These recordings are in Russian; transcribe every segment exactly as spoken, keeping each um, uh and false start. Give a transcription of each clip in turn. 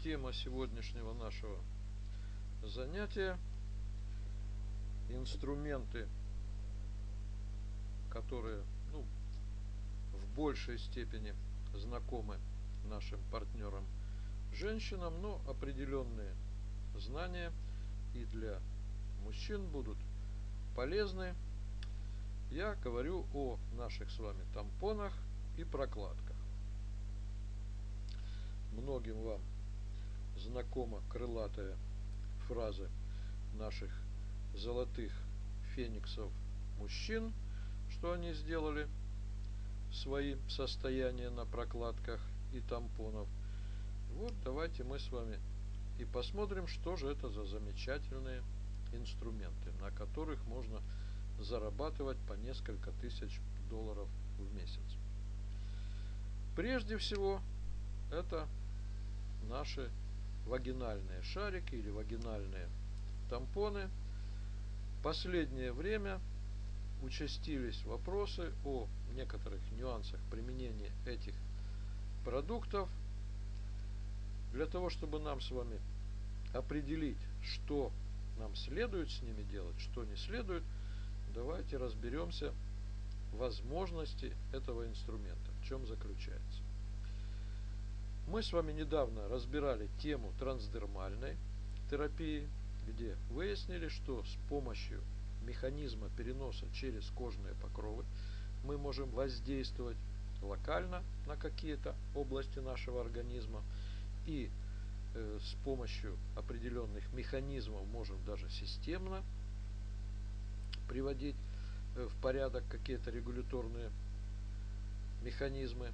тема сегодняшнего нашего занятия — инструменты, которые, ну, в большей степени знакомы нашим партнерам женщинам, но определенные знания и для мужчин будут полезны. Я говорю о наших с вами тампонах и прокладках. Многим вам знакома крылатая фраза наших золотых фениксов мужчин, что они сделали свои состояния на прокладках и тампонах. Вот давайте мы с вами и посмотрим, что же это за замечательные инструменты, на которых можно зарабатывать по несколько тысяч долларов в месяц. Прежде всего, это наши вагинальные шарики или вагинальные тампоны. В последнее время участились вопросы о некоторых нюансах применения этих продуктов. Для того, чтобы нам с вами определить, что нам следует с ними делать, что не следует, давайте разберемся в возможности этого инструмента, в чем заключается. Мы с вами недавно разбирали тему трансдермальной терапии, где выяснили, что с помощью механизма переноса через кожные покровы мы можем воздействовать локально на какие-то области нашего организма и э, с помощью определенных механизмов можем даже системно приводить э, в порядок какие-то регуляторные механизмы.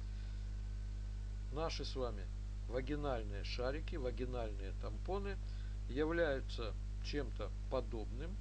Наши с вами вагинальные шарики, вагинальные тампоны являются чем-то подобным,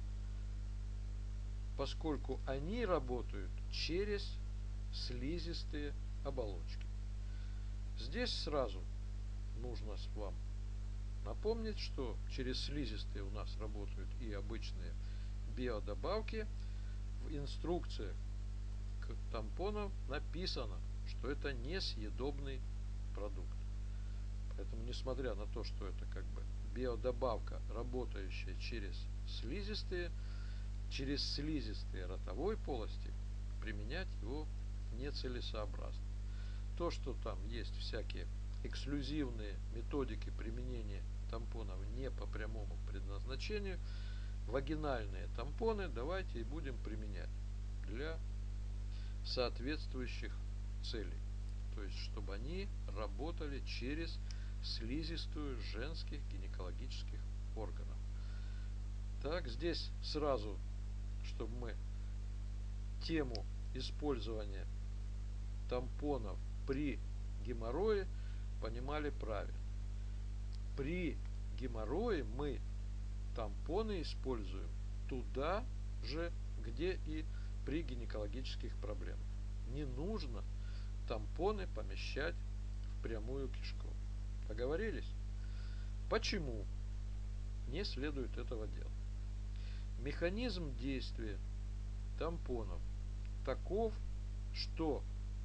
поскольку они работают через слизистые оболочки. Здесь сразу нужно вам напомнить, что через слизистые у нас работают и обычные биодобавки. В инструкциях к тампонам написано, что это несъедобный продукт. Поэтому, несмотря на то, что это как бы биодобавка, работающая через слизистые, через слизистые ротовой полости, применять его нецелесообразно. То, что там есть всякие эксклюзивные методики применения тампонов не по прямому предназначению, вагинальные тампоны давайте и будем применять для соответствующих целей. То есть, чтобы они работали через слизистую женских гинекологических органов. Так, здесь сразу, чтобы мы тему использования тампонов при геморрое понимали правильно. При геморрое мы тампоны используем туда же, где и при гинекологических проблемах. Не нужно тампоны помещать в прямую кишку. Договорились? Почему не следует этого делать? Механизм действия тампонов таков, что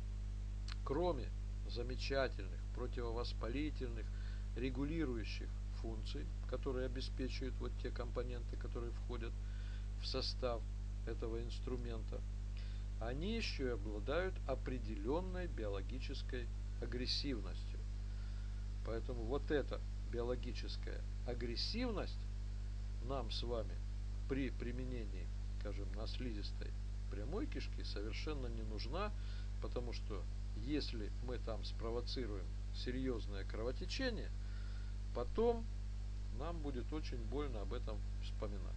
кроме замечательных противовоспалительных, регулирующих функций, которые обеспечивают вот те компоненты, которые входят в состав этого инструмента, они еще и обладают определенной биологической агрессивностью. Поэтому вот эта биологическая агрессивность нам с вами при применении, скажем, на слизистой прямой кишки совершенно не нужна, потому что если мы там спровоцируем серьезное кровотечение, потом нам будет очень больно об этом вспоминать.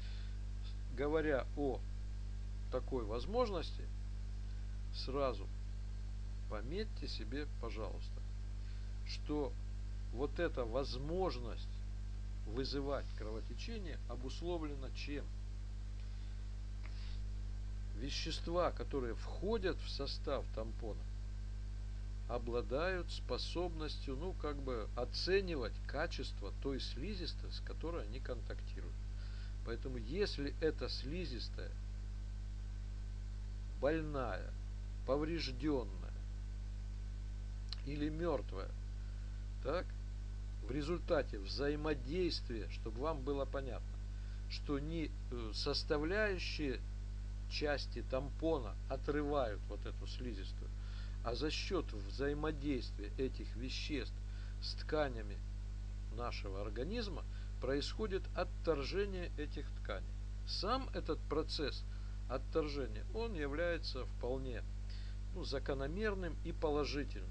Говоря о такой возможности, сразу пометьте себе, пожалуйста, что вот эта возможность вызывать кровотечение обусловлена чем? Вещества, которые входят в состав тампона, обладают способностью, ну, как бы оценивать качество той слизистой, с которой они контактируют. Поэтому, если эта слизистая больная, поврежденная или мертвая, так, в результате взаимодействия, чтобы вам было понятно, что не составляющие части тампона отрывают вот эту слизистую, а за счет взаимодействия этих веществ с тканями нашего организма происходит отторжение этих тканей. Сам этот процесс отторжения, он является вполне ну, закономерным и положительным.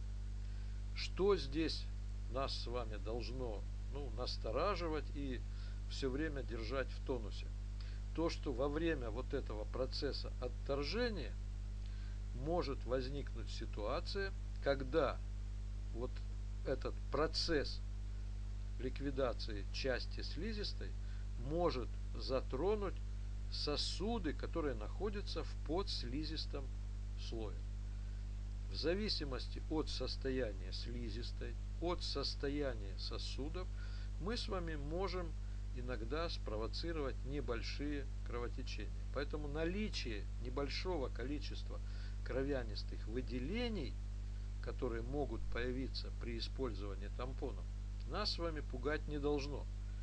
Что здесь нас с вами должно ну, настораживать и все время держать в тонусе? То, что во время вот этого процесса отторжения может возникнуть ситуация, когда вот этот процесс ликвидации части слизистой может затронуть сосуды, которые находятся в подслизистом слое. В зависимости от состояния слизистой, от состояния сосудов, мы с вами можем иногда спровоцировать небольшие кровотечения. Поэтому наличие небольшого количества кровянистых выделений, которые могут появиться при использовании тампонов, нас с вами пугать не должно.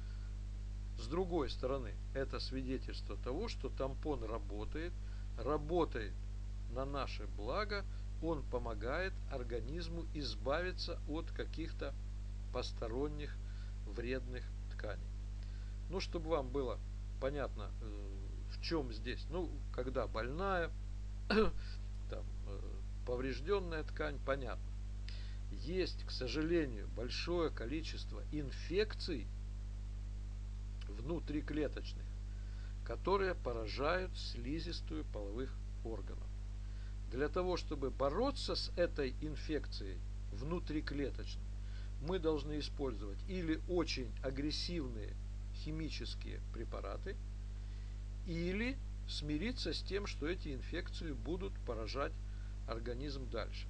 С другой стороны, это свидетельство того, что тампон работает, работает на наше благо, он помогает организму избавиться от каких-то посторонних вредных тканей. Ну, чтобы вам было понятно, в чем здесь, ну, когда больная, там, поврежденная ткань, понятно. Есть, к сожалению, большое количество инфекций внутриклеточных, которые поражают слизистую половых органов. Для того, чтобы бороться с этой инфекцией внутриклеточной, мы должны использовать или очень агрессивные химические препараты, или смириться с тем, что эти инфекции будут поражать организм дальше.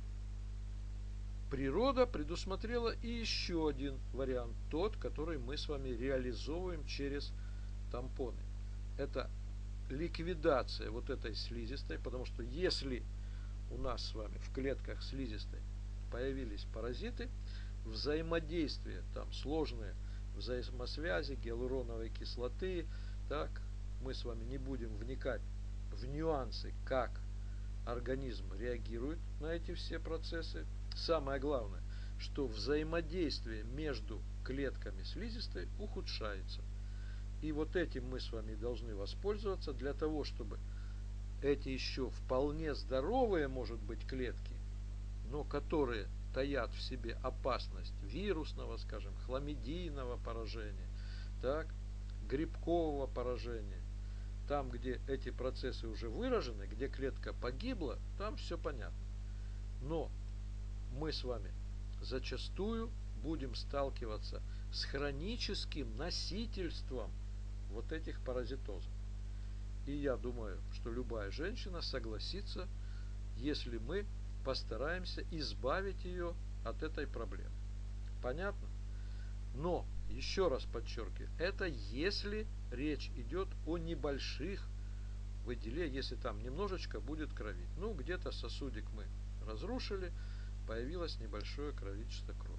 Природа предусмотрела и еще один вариант, тот, который мы с вами реализовываем через тампоны. Это ликвидация вот этой слизистой, потому что если у нас с вами в клетках слизистой появились паразиты, взаимодействие, там сложные взаимосвязи гиалуроновой кислоты, так, мы с вами не будем вникать в нюансы, как организм реагирует на эти все процессы. Самое главное, что взаимодействие между клетками слизистой ухудшается. И вот этим мы с вами должны воспользоваться для того, чтобы эти еще вполне здоровые, может быть, клетки, но которые таят в себе опасность вирусного, скажем, хламидийного поражения, так, грибкового поражения. Там, где эти процессы уже выражены, где клетка погибла, там все понятно. Но мы с вами зачастую будем сталкиваться с хроническим носительством вот этих паразитозов. И я думаю, что любая женщина согласится, если мы постараемся избавить ее от этой проблемы. Понятно? Но, еще раз подчеркиваю, это если речь идет о небольших выделениях, если там немножечко будет крови. Ну, где-то сосудик мы разрушили, появилось небольшое количество крови.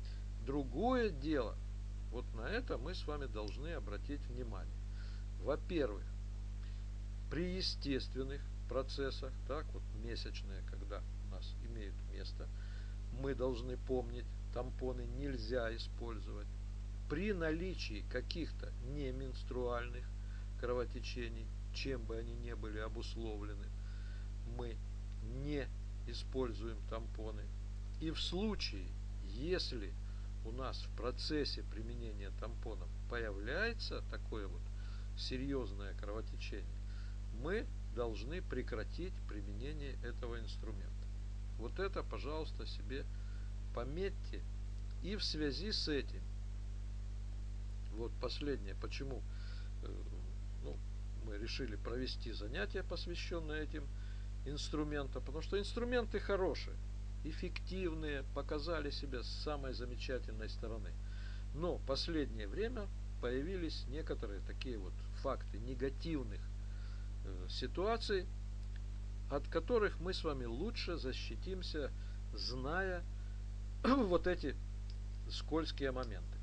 Другое дело, вот на это мы с вами должны обратить внимание. Во-первых, при естественных процессах, так вот месячные, когда у нас имеют место, мы должны помнить, тампоны нельзя использовать. При наличии каких-то неменструальных кровотечений, чем бы они ни были обусловлены, мы не используем тампоны. И в случае, если у нас в процессе применения тампонов появляется такое вот серьезное кровотечение, мы должны прекратить применение этого инструмента. Вот это, пожалуйста, себе пометьте. И в связи с этим, вот последнее, почему ну, мы решили провести занятие, посвященное этим инструментам, потому что инструменты хорошие, эффективные, показали себя с самой замечательной стороны. Но в последнее время появились некоторые такие вот факты негативных э, ситуаций, от которых мы с вами лучше защитимся, зная вот эти скользкие моменты.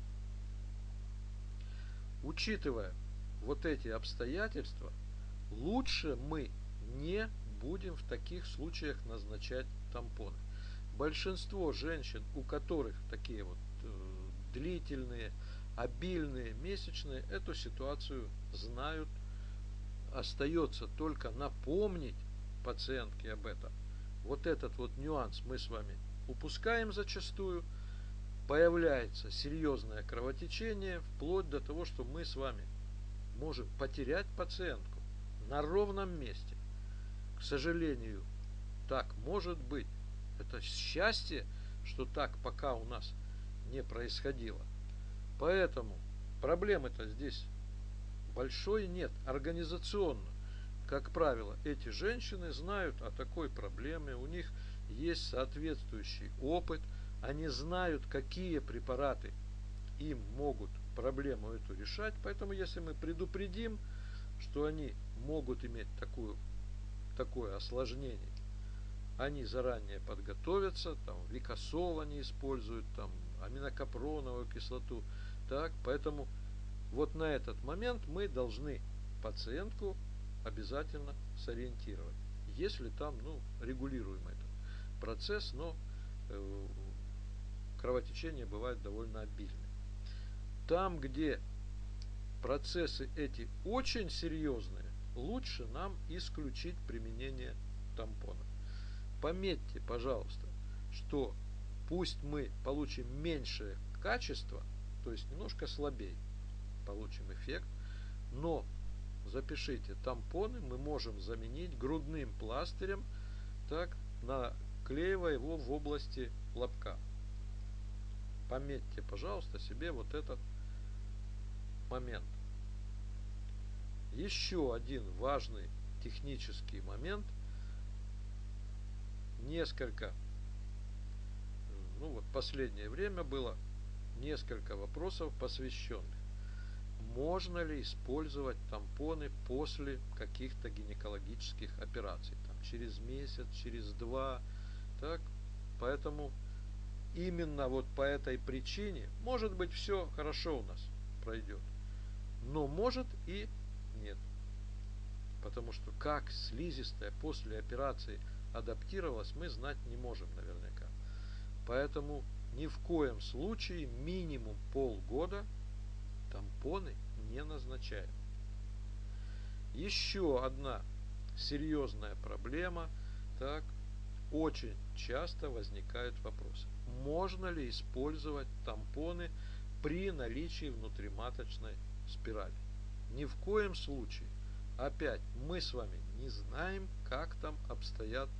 Учитывая вот эти обстоятельства, лучше мы не будем в таких случаях назначать тампоны. Большинство женщин, у которых такие вот э, длительные, обильные месячные, эту ситуацию знают. Остается только напомнить пациентке об этом. Вот этот вот нюанс мы с вами упускаем зачастую. Появляется серьезное кровотечение, вплоть до того, что мы с вами можем потерять пациентку на ровном месте. К сожалению, так может быть. Это счастье, что так пока у нас не происходило. Поэтому проблемы-то здесь большой нет. Организационно, как правило, эти женщины знают о такой проблеме, у них есть соответствующий опыт, они знают, какие препараты им могут проблему эту решать. Поэтому, если мы предупредим, что они могут иметь такую, такое осложнение, они заранее подготовятся, там, викосол они используют, там, аминокапроновую кислоту. Так, поэтому вот на этот момент мы должны пациентку обязательно сориентировать. Если там, ну, регулируем этот процесс, но э, кровотечение бывает довольно обильное. Там, где процессы эти очень серьезные, лучше нам исключить применение тампонов. Пометьте, пожалуйста, что пусть мы получим меньшее качество, то есть немножко слабее получим эффект, но запишите, тампоны мы можем заменить грудным пластырем, так, наклеивая его в области лобка. Пометьте, пожалуйста, себе вот этот момент. Еще один важный технический момент. Несколько, ну вот последнее время было несколько вопросов посвященных. Можно ли использовать тампоны после каких-то гинекологических операций? Там, через месяц, через два. Так? Поэтому именно вот по этой причине, может быть, все хорошо у нас пройдет. Но может и нет. Потому что как слизистая после операции адаптировалась, мы знать не можем наверняка. Поэтому ни в коем случае минимум полгода тампоны не назначаем. Еще одна серьезная проблема. Так, очень часто возникают вопросы. Можно ли использовать тампоны при наличии внутриматочной спирали? Ни в коем случае. Опять, мы с вами не знаем, как там обстоят,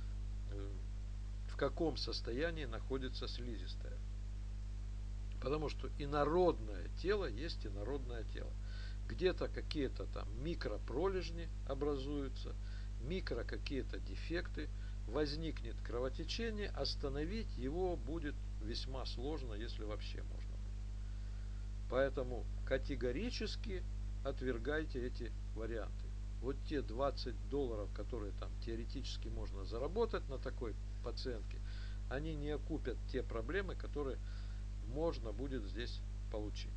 в каком состоянии находится слизистая. Потому что инородное тело есть инородное тело. Где-то какие-то там микропролежни образуются, микро какие-то дефекты, возникнет кровотечение, остановить его будет весьма сложно, если вообще можно будет. Поэтому категорически отвергайте эти варианты. Вот те двадцать долларов, которые там теоретически можно заработать на такой пациентке, они не окупят те проблемы, которые можно будет здесь получить.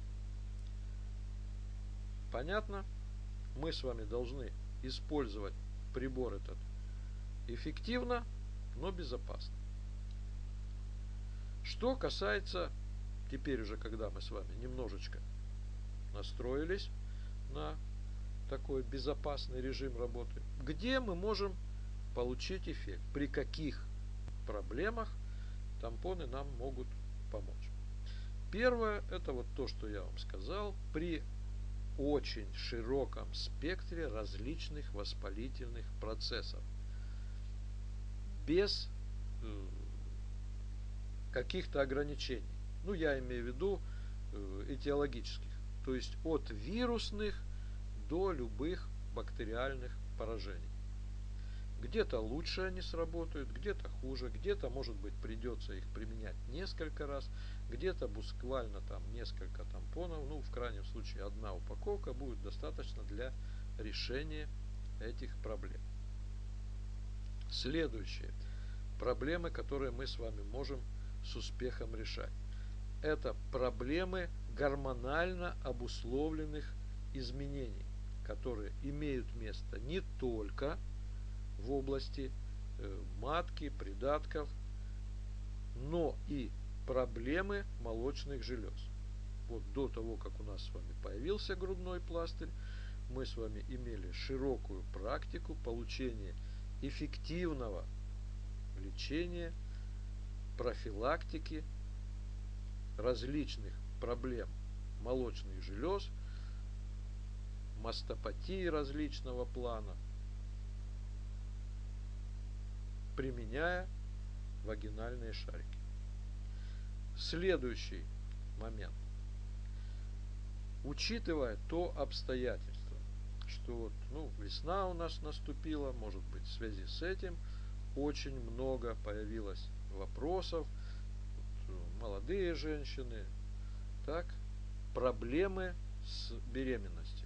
Понятно? Мы с вами должны использовать прибор этот эффективно, но безопасно. Что касается, теперь уже, когда мы с вами немножечко настроились на такой безопасный режим работы, где мы можем получить эффект, при каких проблемах тампоны нам могут помочь. Первое, это вот то, что я вам сказал, при очень широком спектре различных воспалительных процессов, без э, каких-то ограничений. Ну, я имею в виду э, этиологических, то есть от вирусных до любых бактериальных поражений. Где-то лучше они сработают, где-то хуже, где-то, может быть, придется их применять несколько раз, где-то буквально там несколько тампонов, ну, в крайнем случае, одна упаковка будет достаточно для решения этих проблем. Следующие проблемы, которые мы с вами можем с успехом решать. это проблемы гормонально обусловленных изменений, которые имеют место не только в области э, матки, придатков, но и проблемы молочных желез. Вот до того, как у нас с вами появился грудной пластырь, мы с вами имели широкую практику получения эффективного лечения, профилактики различных проблем молочных желез, мастопатии различного плана, применяя вагинальные шарики. Следующий момент. Учитывая то обстоятельство, что вот, ну, весна у нас наступила, может быть, в связи с этим очень много появилось вопросов, вот, молодые женщины, так, проблемы с беременностью.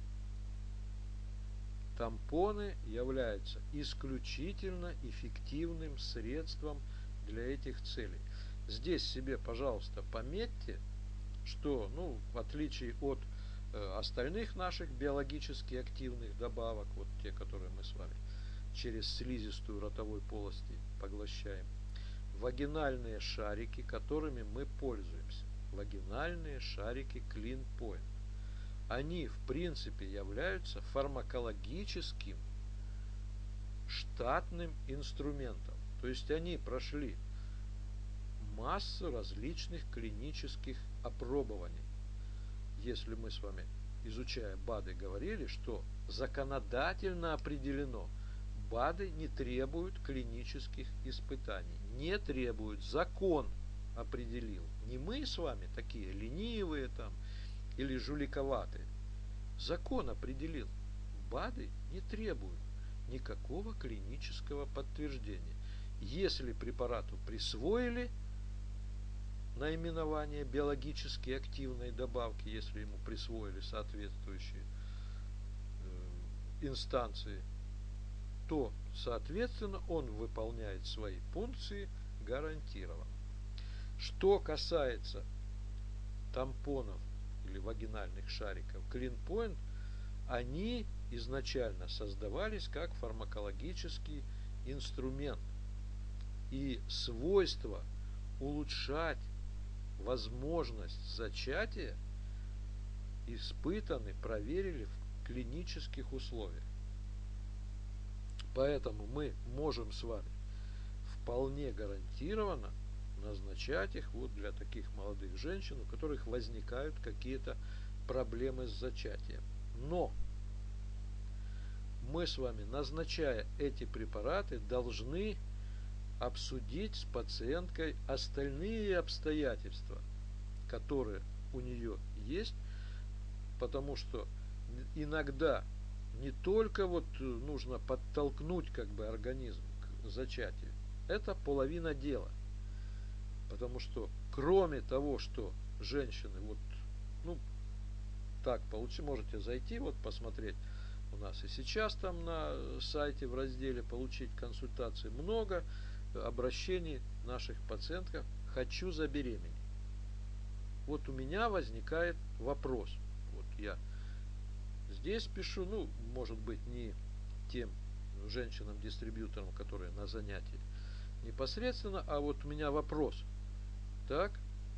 Тампоны являются исключительно эффективным средством для этих целей. Здесь себе, пожалуйста, пометьте, что, ну, в отличие от э, остальных наших биологически активных добавок, вот те, которые мы с вами через слизистую ротовой полости поглощаем, вагинальные шарики, которыми мы пользуемся, вагинальные шарики Clean Point, они в принципе являются фармакологическим штатным инструментом. То есть они прошли массу различных клинических опробований. Если мы с вами, изучая БАДы, говорили, что законодательно определено, БАДы не требуют клинических испытаний, не требуют, закон определил. Не мы с вами такие ленивые там или жуликоватые. Закон определил, БАДы не требуют никакого клинического подтверждения. Если препарату присвоили наименование биологически активной добавки, если ему присвоили соответствующие э, инстанции, то, соответственно, он выполняет свои функции гарантированно. Что касается тампонов или вагинальных шариков Clean Point, они изначально создавались как фармакологический инструмент. И свойство улучшать возможность зачатия испытаны, проверили в клинических условиях. Поэтому мы можем с вами вполне гарантированно назначать их вот для таких молодых женщин, у которых возникают какие-то проблемы с зачатием. Но мы с вами, назначая эти препараты, должны обсудить с пациенткой остальные обстоятельства, которые у нее есть, потому что иногда не только вот нужно подтолкнуть как бы организм к зачатию, это половина дела, потому что кроме того, что женщины вот, ну, так получится, можете зайти вот посмотреть у нас и сейчас там на сайте в разделе получить консультации много обращений наших пациентов: хочу забеременеть. Вот у меня возникает вопрос. Вот я здесь пишу, ну, может быть, не тем женщинам-дистрибьюторам, которые на занятии непосредственно, а вот у меня вопрос. Так,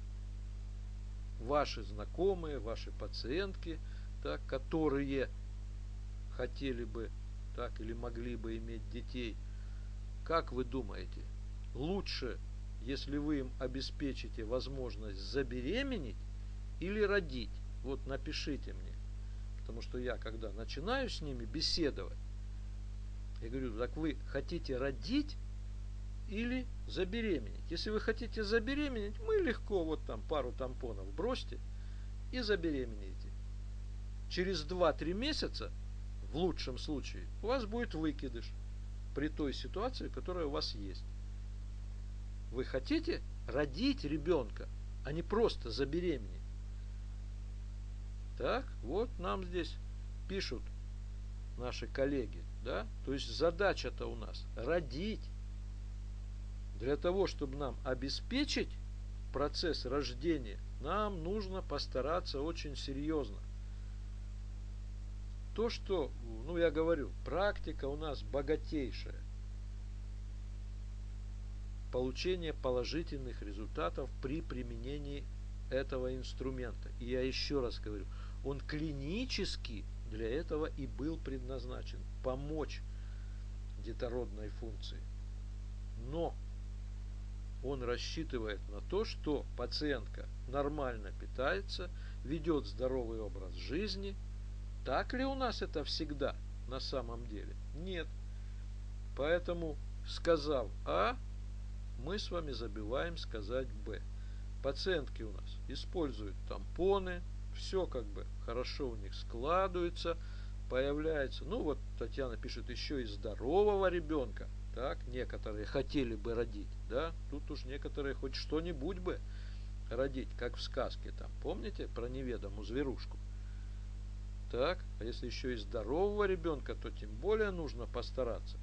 ваши знакомые, ваши пациентки, так, которые хотели бы, так, или могли бы иметь детей, как вы думаете, лучше, если вы им обеспечите возможность забеременеть или родить? Вот напишите мне. Потому что я, когда начинаю с ними беседовать, я говорю: так вы хотите родить или забеременеть? Если вы хотите забеременеть, мы легко вот там пару тампонов бросьте и забеременеете. Через два-три месяца, в лучшем случае, у вас будет выкидыш при той ситуации, которая у вас есть. Вы хотите родить ребенка, а не просто забеременеть. Так, вот нам здесь пишут наши коллеги, да, то есть задача-то у нас родить. Для того, чтобы нам обеспечить процесс рождения, нам нужно постараться очень серьезно. То, что, ну я говорю, практика у нас богатейшая. Получение положительных результатов при применении этого инструмента. И я еще раз говорю, он клинически для этого и был предназначен. Помочь детородной функции. Но он рассчитывает на то, что пациентка нормально питается, ведет здоровый образ жизни. Так ли у нас это всегда на самом деле? Нет. Поэтому, сказав А, мы с вами забываем сказать Б. Пациентки у нас используют тампоны, все как бы хорошо у них складывается, появляется, ну вот Татьяна пишет, еще и здорового ребенка, так, некоторые хотели бы родить, да, тут уж некоторые хоть что-нибудь бы родить, как в сказке там, помните про неведомую зверушку? Так, а если еще и здорового ребенка, то тем более нужно постараться.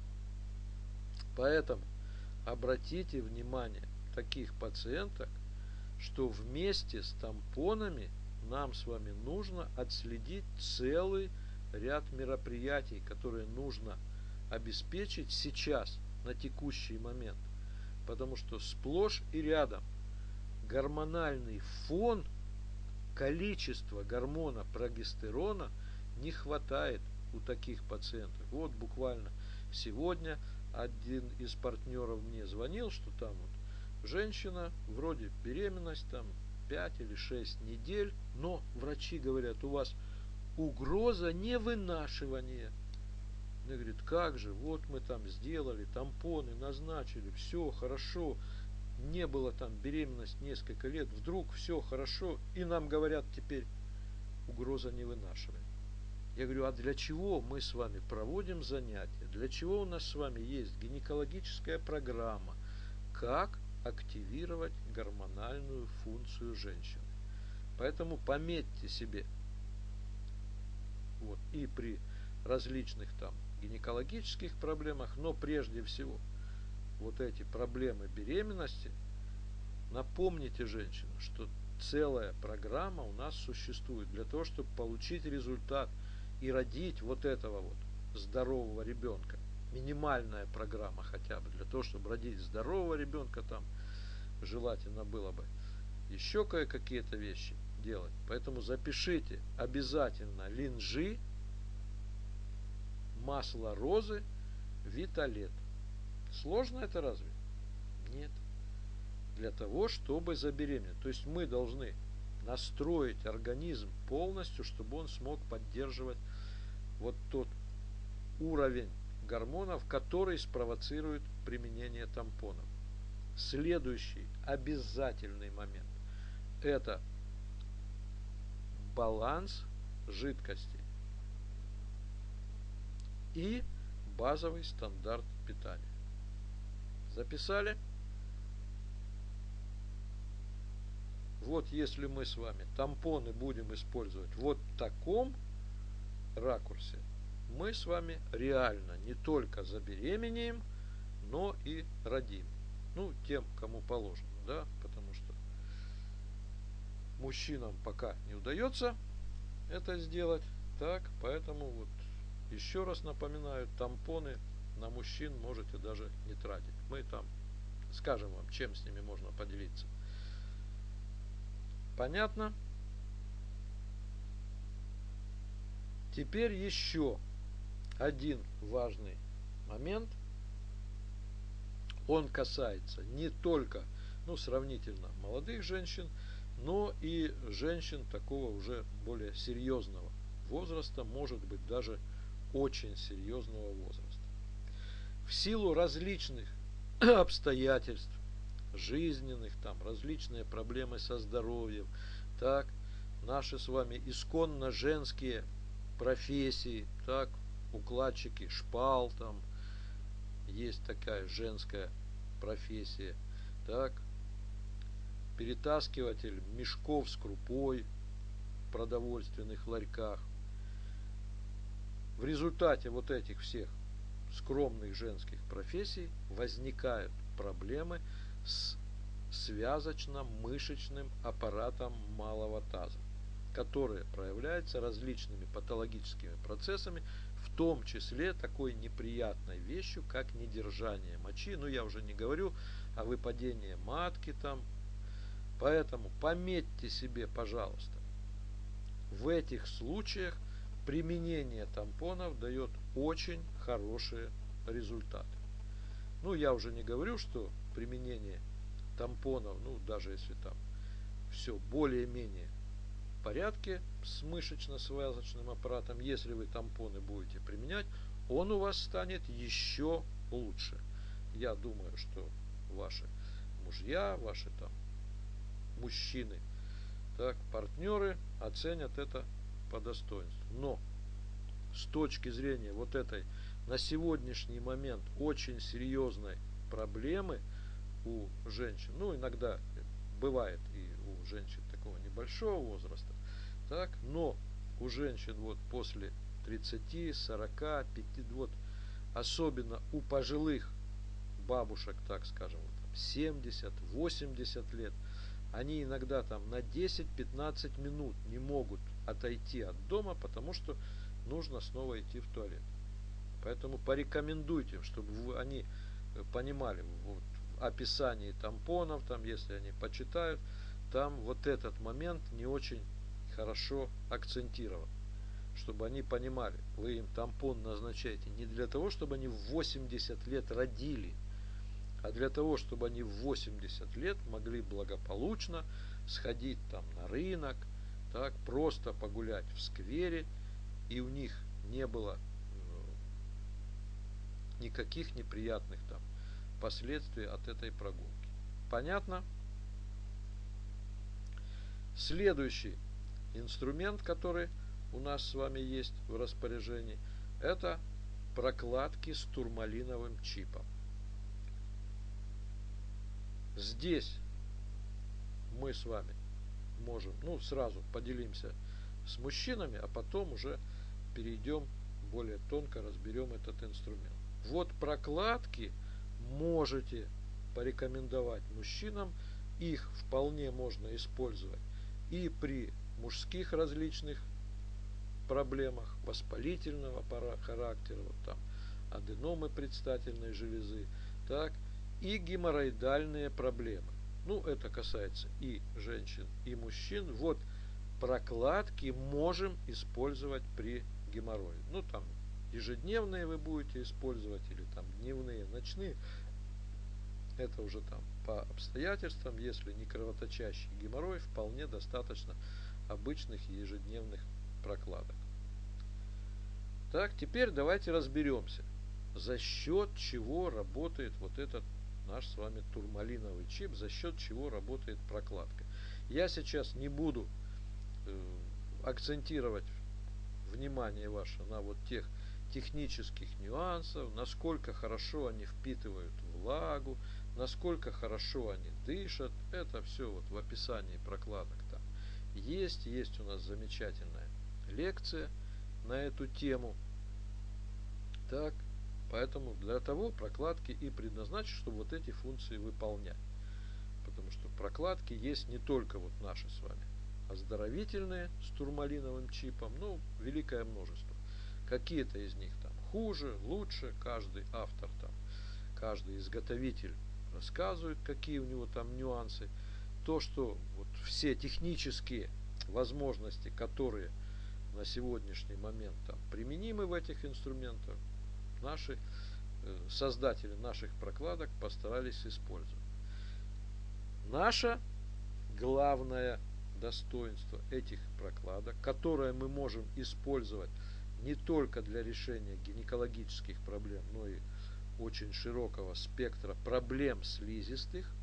Поэтому обратите внимание таких пациенток, что вместе с тампонами нам с вами нужно отследить целый ряд мероприятий, которые нужно обеспечить сейчас, на текущий момент. Потому что сплошь и рядом гормональный фон, количество гормона прогестерона не хватает у таких пациентов. Вот буквально сегодня один из партнеров мне звонил, что там вот женщина, вроде беременность там пять или шесть недель, но врачи говорят, у вас угроза невынашивания. Она говорит, как же, вот мы там сделали, тампоны назначили, все хорошо, не было там беременность несколько лет, вдруг все хорошо, и нам говорят теперь угроза невынашивания. Я говорю, а для чего мы с вами проводим занятия? Для чего у нас с вами есть гинекологическая программа? Как активировать гормональную функцию женщины? Поэтому пометьте себе, вот, и при различных там гинекологических проблемах, но прежде всего вот эти проблемы беременности, напомните женщинам, что целая программа у нас существует для того, чтобы получить результат и родить вот этого вот здорового ребенка. Минимальная программа хотя бы для того, чтобы родить здорового ребенка, там желательно было бы еще кое-какие-то вещи делать. Поэтому запишите обязательно линжи, масло розы, виталет. Сложно это разве? Нет. Для того, чтобы забеременеть. То есть мы должны настроить организм полностью, чтобы он смог поддерживать вот тот уровень гормонов, который спровоцирует применение тампонов. Следующий обязательный момент – это баланс жидкости и базовый стандарт питания. Записали? Вот если мы с вами тампоны будем использовать вот в таком ракурсе, мы с вами реально не только забеременеем, но и родим. Ну, тем, кому положено, да, потому что мужчинам пока не удается это сделать, так, поэтому вот еще раз напоминаю, тампоны на мужчин можете даже не тратить. Мы там скажем вам, чем с ними можно поделиться. Понятно? Теперь еще один важный момент. Он касается не только, ну, сравнительно молодых женщин, но и женщин такого уже более серьезного возраста, может быть даже очень серьезного возраста. В силу различных обстоятельств жизненных, там различные проблемы со здоровьем, так, наши с вами исконно женские профессии, так, укладчики шпал, там есть такая женская профессия, так, перетаскиватель мешков с крупой в продовольственных ларьках. В результате вот этих всех скромных женских профессий возникают проблемы с связочно-мышечным аппаратом малого таза, которое проявляется различными патологическими процессами, в том числе такой неприятной вещью, как недержание мочи. Ну, я уже не говорю о выпадении матки там. Поэтому пометьте себе, пожалуйста, в этих случаях применение тампонов дает очень хорошие результаты. Ну, я уже не говорю, что применение тампонов, ну, даже если там все более-менее в порядке с мышечно-связочным аппаратом, если вы тампоны будете применять, он у вас станет еще лучше. Я думаю, что ваши мужья, ваши там мужчины, так, партнеры оценят это по достоинству. Но с точки зрения вот этой на сегодняшний момент очень серьезной проблемы у женщин, ну, иногда бывает и у женщин такого небольшого возраста, так, но у женщин вот после тридцати, сорока, пяти, вот особенно у пожилых бабушек, так скажем, вот, семьдесят, восемьдесят лет, они иногда там на десять-пятнадцать минут не могут отойти от дома, потому что нужно снова идти в туалет. Поэтому порекомендуйте, чтобы они понимали, вот, в описании тампонов, там, если они почитают, там вот этот момент не очень хорошо акцентирован. Чтобы они понимали, вы им тампон назначаете не для того, чтобы они в восемьдесят лет родили, а для того, чтобы они в восемьдесят лет могли благополучно сходить там на рынок, так, просто погулять в сквере, и у них не было никаких неприятных там последствий от этой прогулки. Понятно? Следующий инструмент, который у нас с вами есть в распоряжении, это прокладки с турмалиновым чипом. Здесь мы с вами можем, ну, сразу поделимся с мужчинами, а потом уже перейдем, более тонко разберем этот инструмент. Вот прокладки можете порекомендовать мужчинам, их вполне можно использовать и при мужских различных проблемах воспалительного характера, вот там аденомы предстательной железы, так, и геморроидальные проблемы. Ну, это касается и женщин, и мужчин. Вот прокладки можем использовать при геморрое. Ну, там ежедневные вы будете использовать, или там дневные, ночные. Это уже там по обстоятельствам. Если не кровоточащий геморрой, вполне достаточно обычных ежедневных прокладок. Так, теперь давайте разберемся, за счет чего работает вот этот наш с вами турмалиновый чип, за счет чего работает прокладка. Я сейчас не буду э, акцентировать внимание ваше на вот тех технических нюансов, насколько хорошо они впитывают влагу, насколько хорошо они дышат. Это все вот в описании прокладок там есть. Есть у нас замечательная лекция на эту тему. Так, поэтому для того прокладки и предназначены, чтобы вот эти функции выполнять. Потому что прокладки есть не только вот наши с вами оздоровительные с турмалиновым чипом, ну, великое множество. Какие-то из них там хуже, лучше, каждый автор там, каждый изготовитель рассказывает, какие у него там нюансы. То, что вот все технические возможности, которые на сегодняшний момент там применимы в этих инструментах, наши э, создатели наших прокладок постарались использовать. Наше главное достоинство этих прокладок, которое мы можем использовать не только для решения гинекологических проблем, но и очень широкого спектра проблем слизистых,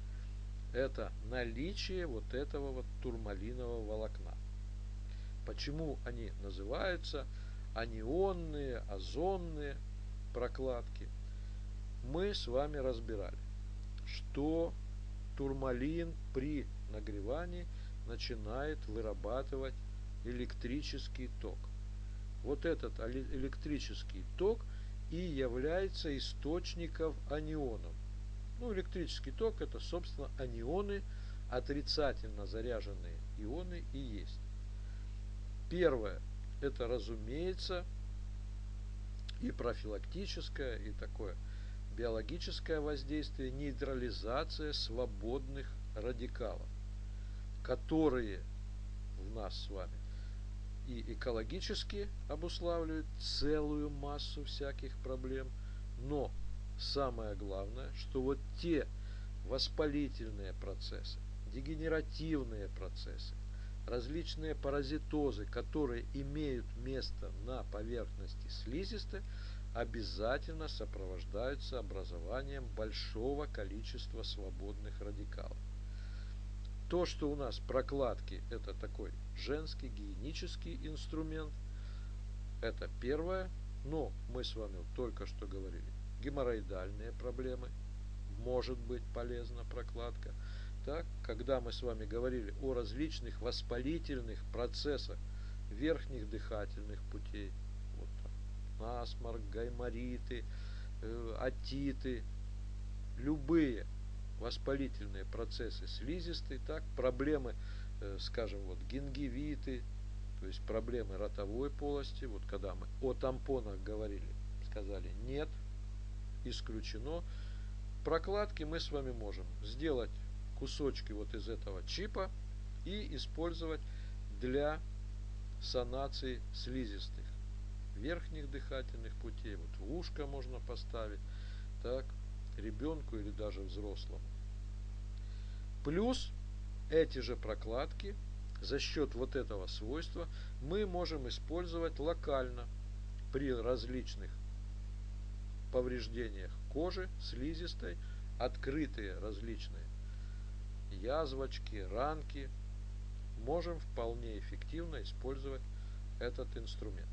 это наличие вот этого вот турмалинового волокна. Почему они называются анионные, озонные прокладки? Мы с вами разбирали, что турмалин при нагревании начинает вырабатывать электрический ток. Вот этот электрический ток и является источником анионов. Ну, электрический ток — это, собственно, анионы, отрицательно заряженные ионы и есть. Первое — это, разумеется, и профилактическое, и такое биологическое воздействие, нейтрализация свободных радикалов, которые в нас с вами и экологически обуславливают целую массу всяких проблем, но самое главное, что вот те воспалительные процессы, дегенеративные процессы, различные паразитозы, которые имеют место на поверхности слизистой, обязательно сопровождаются образованием большого количества свободных радикалов. То, что у нас прокладки — это такой женский гигиенический инструмент, это первое. Но мы с вами только что говорили, геморроидальные проблемы, может быть полезна прокладка. Так, когда мы с вами говорили о различных воспалительных процессах верхних дыхательных путей, вот там, насморк, гаймориты, э, отиты, любые воспалительные процессы слизистой, так, проблемы, э, скажем, вот гингивиты, то есть проблемы ротовой полости, вот когда мы о тампонах говорили, сказали нет, исключено. Прокладки мы с вами можем сделать кусочки вот из этого чипа и использовать для санации слизистых верхних дыхательных путей. Вот в ушко можно поставить, так, ребенку или даже взрослому. Плюс эти же прокладки за счет вот этого свойства мы можем использовать локально при различных повреждениях кожи, слизистой, открытые различные язвочки, ранки. Можем вполне эффективно использовать этот инструмент.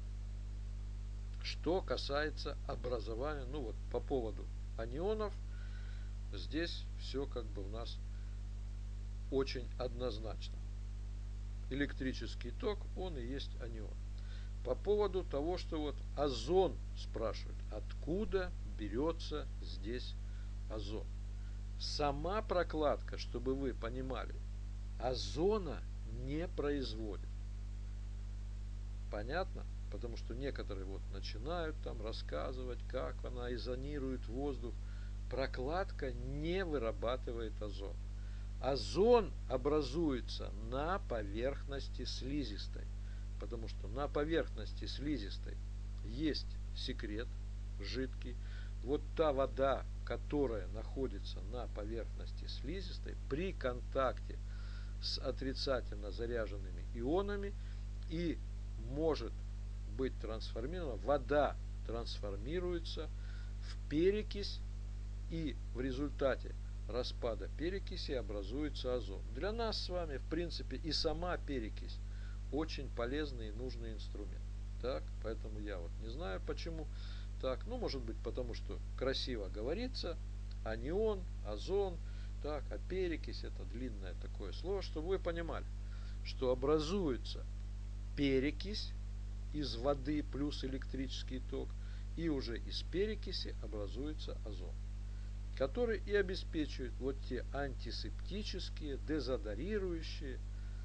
Что касается образования, ну вот по поводу анионов, здесь все как бы у нас очень однозначно. Электрический ток, он и есть анион. По поводу того, что вот озон спрашивают, откуда берется здесь озон. Сама прокладка, чтобы вы понимали, озона не производит. Понятно? Потому что некоторые вот начинают там рассказывать, как она озонирует воздух. Прокладка не вырабатывает озон. Озон образуется на поверхности слизистой, потому что на поверхности слизистой есть секрет жидкий. Вот та вода, которая находится на поверхности слизистой, при контакте с отрицательно заряженными ионами и может быть трансформирована, вода трансформируется в перекись, и в результате распада перекиси образуется озон. Для нас с вами, в принципе, и сама перекись очень полезный и нужный инструмент. Так, поэтому я вот не знаю, почему так. Ну, может быть, потому что красиво говорится, анион, озон, так, а перекись — это длинное такое слово, чтобы вы понимали, что образуется перекись из воды плюс электрический ток, и уже из перекиси образуется озон, который и обеспечивает вот те антисептические, дезодорирующие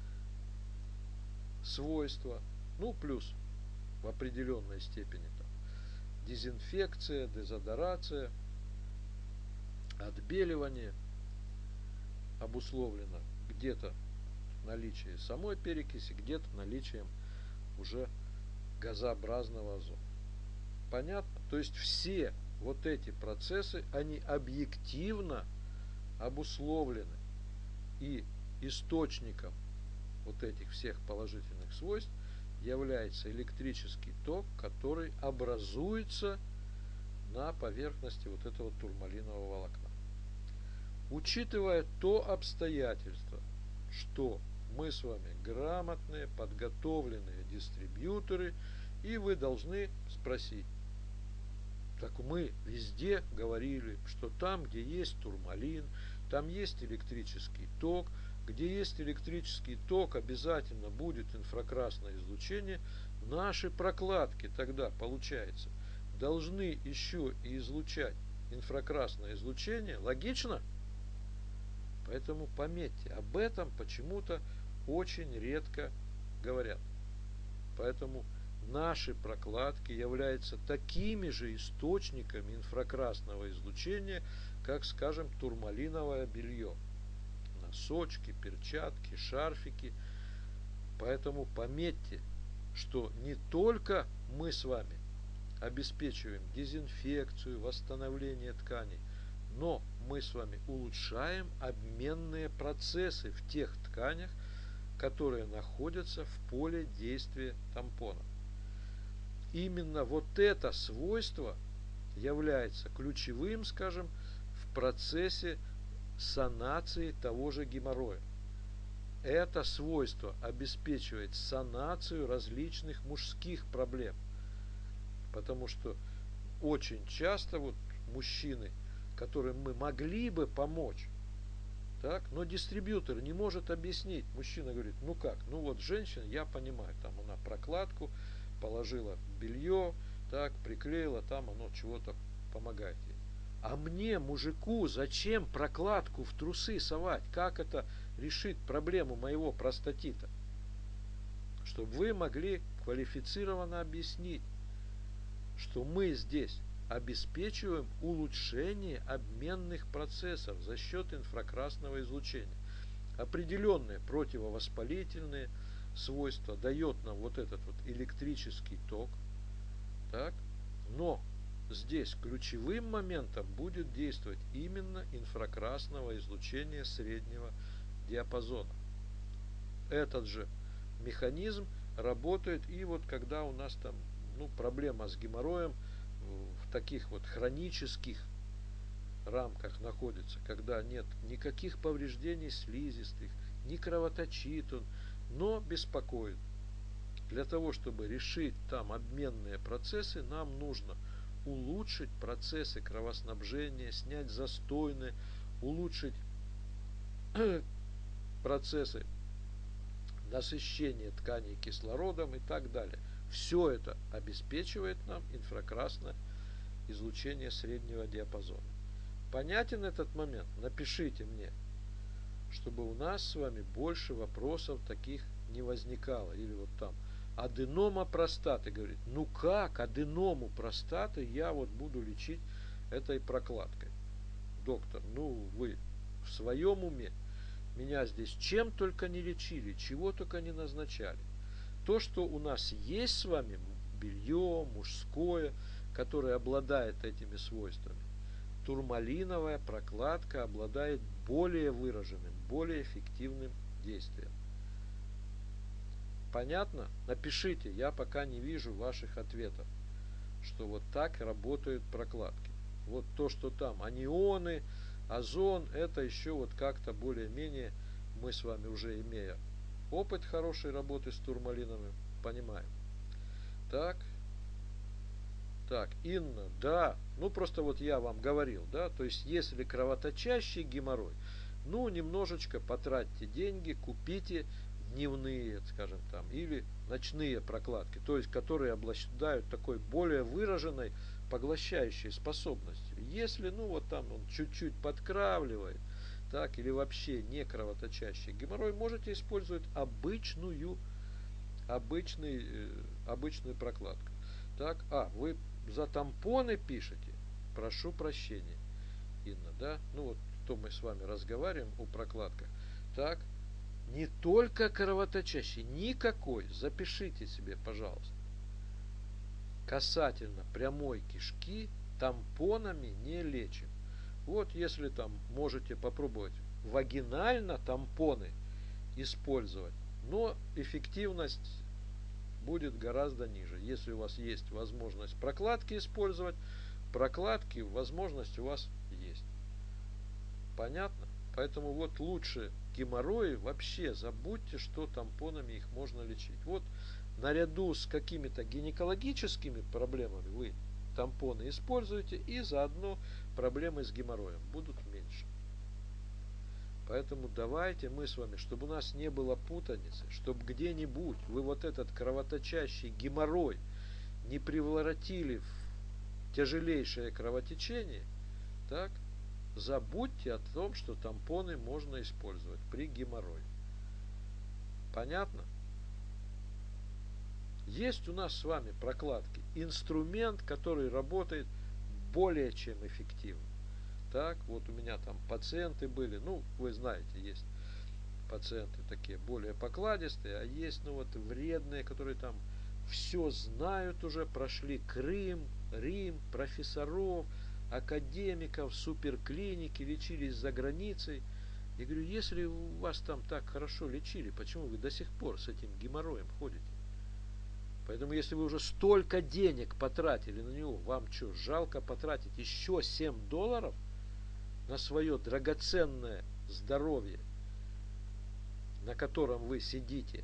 свойства, ну плюс в определенной степени там дезинфекция, дезодорация, отбеливание обусловлено где-то наличием самой перекиси, где-то наличием уже газообразного озона. Понятно? То есть все вот эти процессы, они объективно обусловлены, и источником вот этих всех положительных свойств является электрический ток, который образуется на поверхности вот этого турмалинового волокна. Учитывая то обстоятельство, что мы с вами грамотные, подготовленные дистрибьюторы, и вы должны спросить: так мы везде говорили, что там, где есть турмалин, там есть электрический ток, где есть электрический ток, обязательно будет инфракрасное излучение. Наши прокладки тогда, получается, должны еще и излучать инфракрасное излучение. Логично? Поэтому пометьте, об этом почему-то очень редко говорят. Поэтому наши прокладки являются такими же источниками инфракрасного излучения, как, скажем, турмалиновое белье. Носочки, перчатки, шарфики. Поэтому пометьте, что не только мы с вами обеспечиваем дезинфекцию, восстановление тканей, но мы с вами улучшаем обменные процессы в тех тканях, которые находятся в поле действия тампона. Именно вот это свойство является ключевым, скажем, в процессе санации того же геморроя. Это свойство обеспечивает санацию различных мужских проблем. Потому что очень часто вот мужчины, которым мы могли бы помочь, так, но дистрибьютор не может объяснить. Мужчина говорит, ну как, ну вот женщина, я понимаю, там она прокладку положила белье, так, приклеила, там оно чего-то помогает ей. А мне, мужику, зачем прокладку в трусы совать? Как это решит проблему моего простатита? Чтобы вы могли квалифицированно объяснить, что мы здесь обеспечиваем улучшение обменных процессов за счет инфракрасного излучения. Определенные противовоспалительные свойства дает нам вот этот вот электрический ток. Так? Но здесь ключевым моментом будет действовать именно инфракрасного излучения среднего диапазона. Этот же механизм работает и вот когда у нас там ну, проблема с геморроем в таких вот хронических рамках находится, когда нет никаких повреждений слизистых, не кровоточит он, но беспокоит. Для того, чтобы решить там обменные процессы, нам нужно улучшить процессы кровоснабжения, снять застойные, улучшить процессы насыщения тканей кислородом и так далее. Все это обеспечивает нам инфракрасное излучение среднего диапазона. Понятен этот момент? Напишите мне, чтобы у нас с вами больше вопросов таких не возникало. Или вот там аденома простаты. Говорит, ну как аденому простаты я вот буду лечить этой прокладкой? Доктор, ну вы в своем уме? Меня здесь чем только не лечили, чего только не назначали. То, что у нас есть с вами белье мужское, которое обладает этими свойствами, турмалиновая прокладка обладает более выраженным, более эффективным действием. Понятно? Напишите, я пока не вижу ваших ответов, что вот так работают прокладки. Вот то, что там анионы, озон, это еще вот как-то более-менее мы с вами уже имея опыт хорошей работы с турмалиновым, понимаем. Так, так, Инна, да, ну просто вот я вам говорил, да, то есть если кровоточащий геморрой, ну немножечко потратьте деньги, купите дневные, скажем там, или ночные прокладки, то есть которые обладают такой более выраженной поглощающей способностью. Если, ну вот там он чуть-чуть подкравливает, так, или вообще не кровоточащий геморрой, можете использовать обычную, обычный, э, обычную прокладку. Так, а, вы за тампоны пишете? Прошу прощения, Инна, да? Ну вот, то мы с вами разговариваем о прокладках. Так, не только кровоточащий, никакой, запишите себе, пожалуйста. Касательно прямой кишки тампонами не лечим. Вот если там можете попробовать вагинально тампоны использовать, но эффективность будет гораздо ниже. Если у вас есть возможность прокладки использовать, прокладки возможность у вас есть. Понятно? Поэтому вот лучше геморрои вообще забудьте, что тампонами их можно лечить. Вот наряду с какими-то гинекологическими проблемами вы тампоны используете, и заодно проблемы с геморроем будут меньше. Поэтому давайте мы с вами, чтобы у нас не было путаницы, чтобы где-нибудь вы вот этот кровоточащий геморрой не превратили в тяжелейшее кровотечение, Так, забудьте о том, что тампоны можно использовать при геморрое. Понятно? Есть у нас с вами прокладки. Инструмент, который работает более чем эффективно. Так, вот у меня там пациенты были, ну, вы знаете, есть пациенты такие более покладистые, а есть, ну, вот вредные, которые там все знают уже, прошли Крым, Рим, профессоров, академиков, суперклиники, лечились за границей. Я говорю, если вас там так хорошо лечили, почему вы до сих пор с этим геморроем ходите? Поэтому, если вы уже столько денег потратили на него, вам что, жалко потратить еще семь долларов на свое драгоценное здоровье, на котором вы сидите?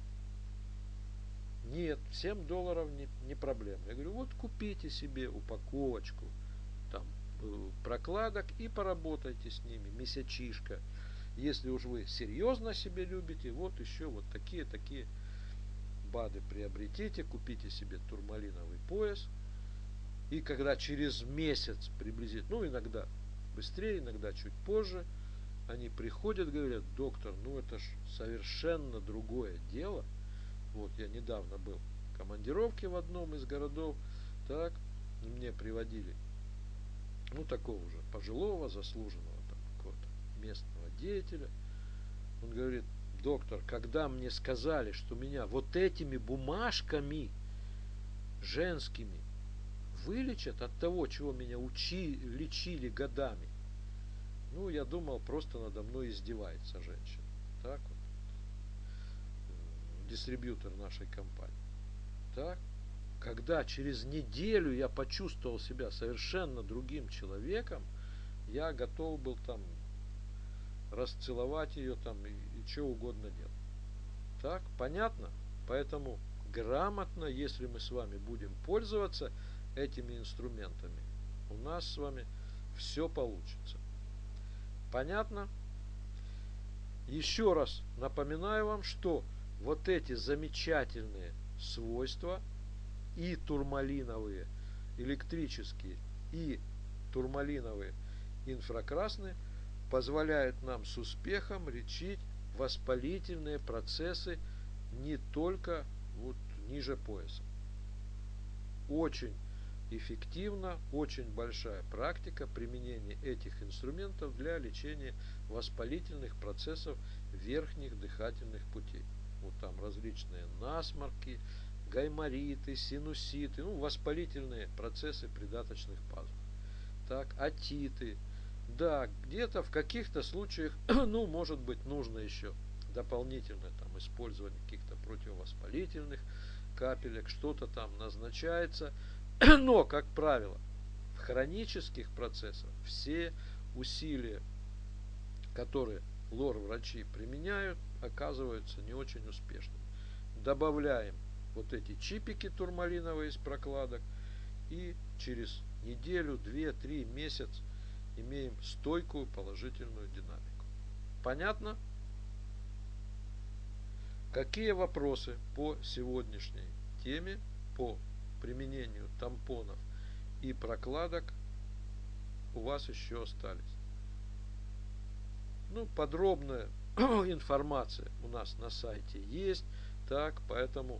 Нет, семь долларов не, не проблема. Я говорю, вот купите себе упаковочку там прокладок и поработайте с ними месячишко. Если уж вы серьезно себе любите, вот еще вот такие-такие БАДы приобретите, купите себе турмалиновый пояс. И когда через месяц приблизительно, ну иногда быстрее, иногда чуть позже, они приходят, говорят, доктор, ну это ж совершенно другое дело. Вот я недавно был в командировке в одном из городов, так, мне приводили, ну такого уже пожилого, заслуженного там какого-то местного деятеля. Он говорит, доктор, когда мне сказали, что меня вот этими бумажками женскими вылечат от того, чего меня учи, лечили годами, ну, я думал, просто надо мной издевается женщина. Так вот. Дистрибьютор нашей компании. Так. Когда через неделю я почувствовал себя совершенно другим человеком, я готов был там расцеловать ее там и, и что угодно делать. Так, понятно? Поэтому грамотно, если мы с вами будем пользоваться этими инструментами, у нас с вами все получится. Понятно? Еще раз напоминаю вам, что вот эти замечательные свойства, и турмалиновые электрические, и турмалиновые инфракрасные, позволяют нам с успехом лечить воспалительные процессы не только вот ниже пояса. Очень эффективно, очень большая практика применения этих инструментов для лечения воспалительных процессов верхних дыхательных путей. Вот там различные насморки, гаймориты, синуситы, ну, воспалительные процессы придаточных пазух. Так, отиты. Да, где-то в каких-то случаях, ну, может быть, нужно еще дополнительное там использование каких-то противовоспалительных капелек, что-то там назначается. Но, как правило, в хронических процессах все усилия, которые лор-врачи применяют, оказываются не очень успешными. Добавляем вот эти чипики турмалиновые из прокладок и через неделю, две, три, месяц имеем стойкую положительную динамику. Понятно? Какие вопросы по сегодняшней теме, по применению тампонов и прокладок у вас еще остались? Ну, подробная информация у нас на сайте есть, так, поэтому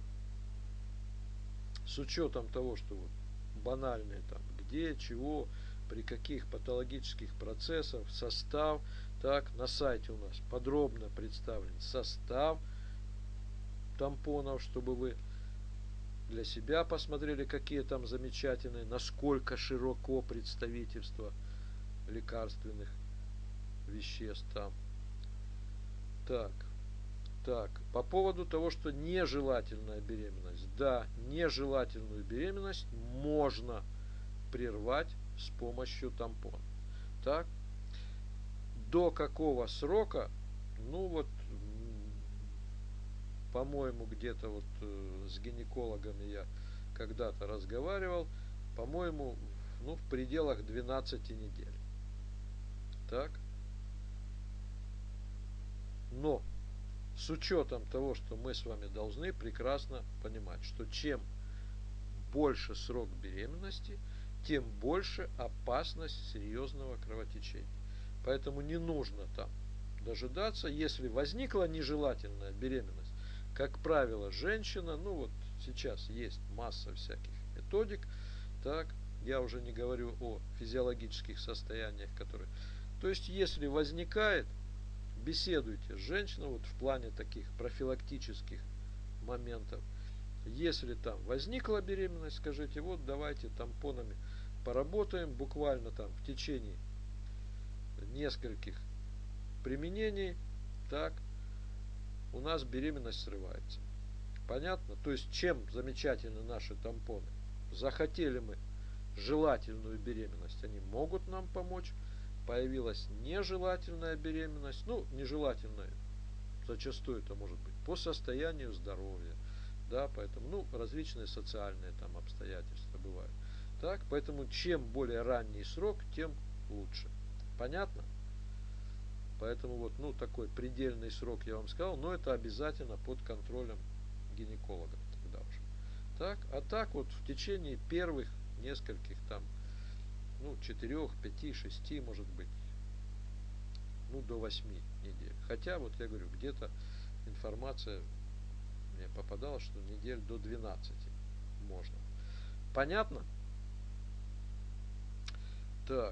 с учетом того, что вот банальные там где, чего, при каких патологических процессах, состав, так, на сайте у нас подробно представлен состав тампонов, чтобы вы для себя посмотрели, какие там замечательные, насколько широко представительство лекарственных веществ там. Так, так, по поводу того, что нежелательная беременность. Да, нежелательную беременность можно прервать с помощью тампона. Так, до какого срока? Ну вот, по-моему, где-то вот э, с гинекологами я когда-то разговаривал, по-моему, ну, в пределах двенадцати недель. Так. Но с учетом того, что мы с вами должны прекрасно понимать, что чем больше срок беременности, тем больше опасность серьезного кровотечения. Поэтому не нужно там дожидаться, если возникла нежелательная беременность. Как правило, женщина, ну вот сейчас есть масса всяких методик, так, я уже не говорю о физиологических состояниях, которые... То есть, если возникает, беседуйте с женщиной вот в плане таких профилактических моментов. Если там возникла беременность, скажите, вот давайте тампонами поработаем, буквально там в течение нескольких применений, так, у нас беременность срывается. Понятно? То есть, чем замечательны наши тампоны? Захотели мы желательную беременность, они могут нам помочь. Появилась нежелательная беременность, ну, нежелательная, зачастую это может быть по состоянию здоровья, да, поэтому, ну, различные социальные там обстоятельства бывают. Так, поэтому чем более ранний срок, тем лучше. Понятно? Поэтому вот, ну, такой предельный срок я вам сказал, но это обязательно под контролем гинеколога тогда уже. Так, а так вот в течение первых нескольких там, ну, четырех, пяти, шести, может быть, ну, до восьми недель. Хотя, вот я говорю, где-то информация мне попадала, что недель до двенадцати можно. Понятно? Так.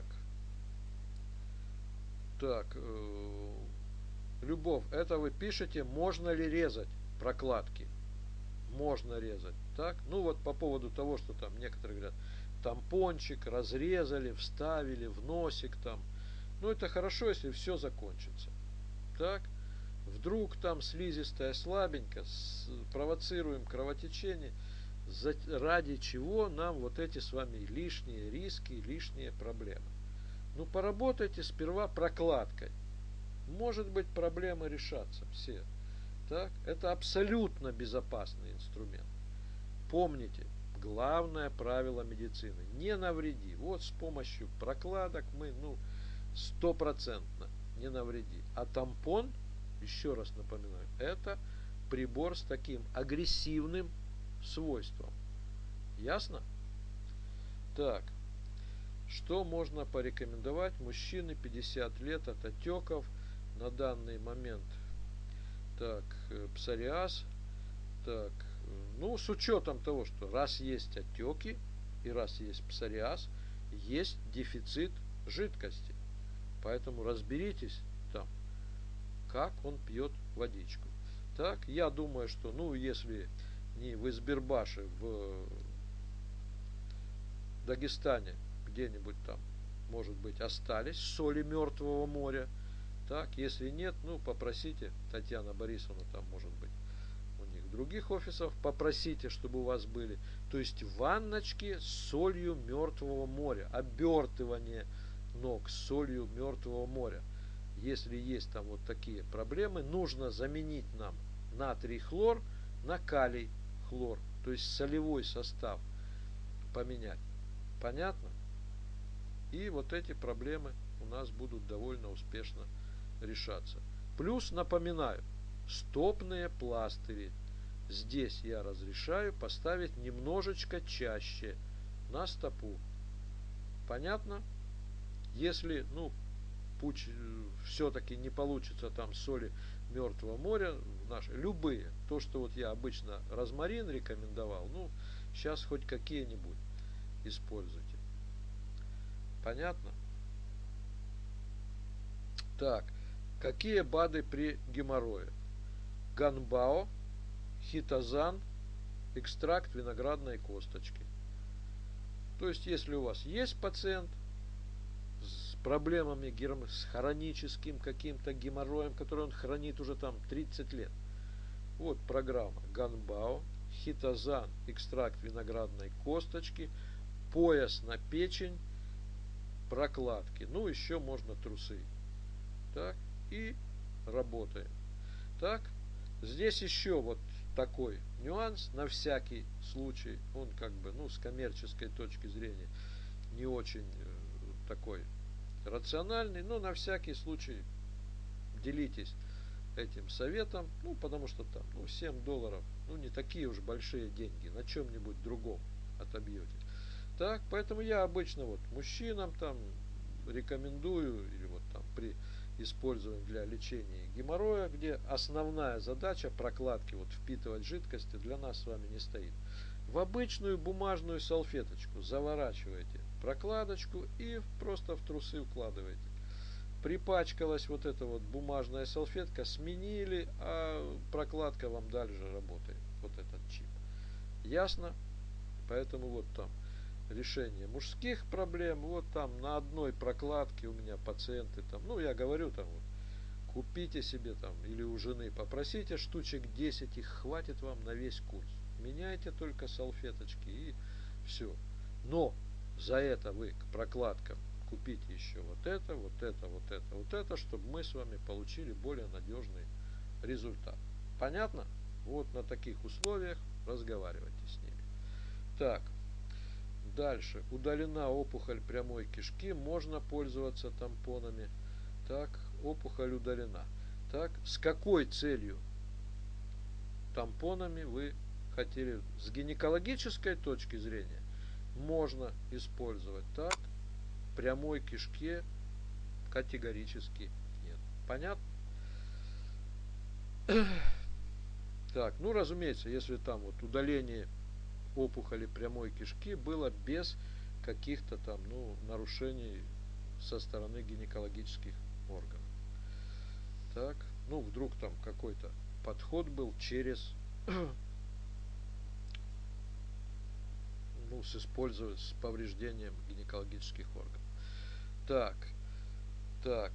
Так. Э, Любовь, это вы пишете, можно ли резать прокладки? Можно резать. Так? Ну, вот по поводу того, что там некоторые говорят, тампончик разрезали, вставили в носик там. Ну, это хорошо, если все закончится. Так? Вдруг там слизистая слабенько, провоцируем кровотечение, ради чего нам вот эти с вами лишние риски, лишние проблемы. Ну, поработайте сперва прокладкой. Может быть, проблемы решатся все. Так? Это абсолютно безопасный инструмент. Помните, главное правило медицины: не навреди. Вот с помощью прокладок мы, ну, стопроцентно не навреди. А тампон, еще раз напоминаю, это прибор с таким агрессивным свойством. Ясно? Так, что можно порекомендовать мужчине пятьдесят лет от отеков на данный момент? Так, псориаз. Так, ну, с учетом того, что раз есть отеки и раз есть псориаз, есть дефицит жидкости. Поэтому разберитесь там, как он пьет водичку. Так, я думаю, что, ну, если не в Избербаше, в Дагестане где-нибудь там, может быть, остались соли Мертвого моря. Так, если нет, ну, попросите, Татьяна Борисовна там, может быть, у них других офисов, попросите, чтобы у вас были. То есть ванночки с солью Мертвого моря, обертывание ног с солью Мертвого моря. Если есть там вот такие проблемы, нужно заменить нам натрий хлор на калий хлор, то есть солевой состав поменять. Понятно? И вот эти проблемы у нас будут довольно успешно решаться. Плюс, напоминаю, стопные пластыри. Здесь я разрешаю поставить немножечко чаще на стопу. Понятно? Если, ну, пусть все-таки не получится там соли Мертвого моря, наши, любые, то, что вот я обычно розмарин рекомендовал, ну, сейчас хоть какие-нибудь используйте. Понятно? Так, какие БАДы при геморрое? Ганбао, хитозан, экстракт виноградной косточки. То есть, если у вас есть пациент с проблемами, с хроническим каким-то геморроем, который он хранит уже там тридцать лет, вот программа Ганбао, хитозан, экстракт виноградной косточки, пояс на печень, прокладки. Ну, еще можно трусы. Так, и работаем. Так, здесь еще вот такой нюанс на всякий случай. Он как бы, ну, с коммерческой точки зрения не очень э, такой рациональный, но на всякий случай делитесь этим советом, ну, потому что там, ну, семь долларов, ну, не такие уж большие деньги, на чем-нибудь другом отобьете. Так, поэтому я обычно вот мужчинам там рекомендую, или вот там при использовании для лечения геморроя, где основная задача прокладки, вот впитывать жидкости, для нас с вами не стоит. В обычную бумажную салфеточку заворачиваете прокладочку и просто в трусы укладываете. Припачкалась вот эта вот бумажная салфетка, сменили, а прокладка вам дальше работает. Вот этот чип. Ясно? Поэтому вот там решение мужских проблем, вот там на одной прокладке у меня пациенты там, ну я говорю там вот, купите себе там или у жены попросите штучек десять, их хватит вам на весь курс. Меняйте только салфеточки и все. Но за это вы к прокладкам купите еще вот это, вот это, вот это, вот это, чтобы мы с вами получили более надежный результат. Понятно? Вот на таких условиях разговаривайте с ними. Так, дальше. Удалена опухоль прямой кишки, можно пользоваться тампонами. Так, опухоль удалена. Так, с какой целью тампонами вы хотели? С гинекологической точки зрения можно использовать. Так, прямой кишке категорически нет. Понятно? Так, ну разумеется, если там вот удаление опухоли прямой кишки было без каких-то там, ну, нарушений со стороны гинекологических органов. Так, ну вдруг там какой-то подход был через, ну, с использованием, с повреждением гинекологических органов. Так, так,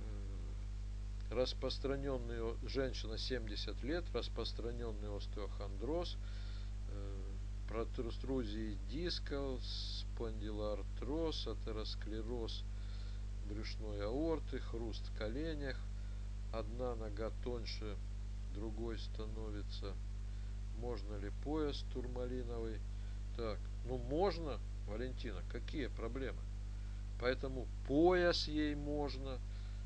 распространенный, женщина семьдесят лет, распространенный остеохондроз, протрузии дисков, спондилоартроз, атеросклероз брюшной аорты, хруст в коленях, одна нога тоньше другой становится. Можно ли пояс турмалиновый? Так, ну можно, Валентина, какие проблемы? Поэтому пояс ей можно,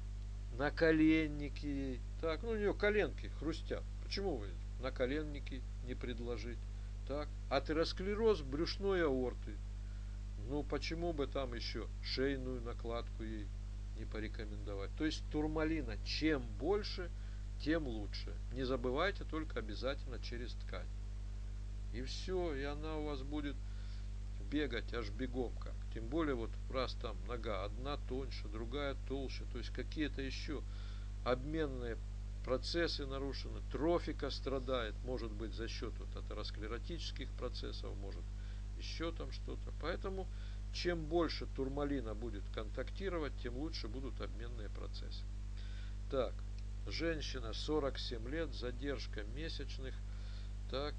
наколенники ей. Так, ну у нее коленки хрустят. Почему вы наколенники не предложить? Так, атеросклероз брюшной аорты. Ну почему бы там еще шейную накладку ей не порекомендовать? То есть турмалина чем больше, тем лучше. Не забывайте только обязательно через ткань. И все, и она у вас будет бегать аж бегом как. Тем более вот раз там нога одна тоньше, другая толще. То есть какие-то еще обменные процессы нарушены. Трофика страдает, может быть за счет вот атеросклеротических процессов, может еще там что-то. Поэтому чем больше турмалина будет контактировать, тем лучше будут обменные процессы. Так, женщина сорок семь лет, задержка месячных. Так,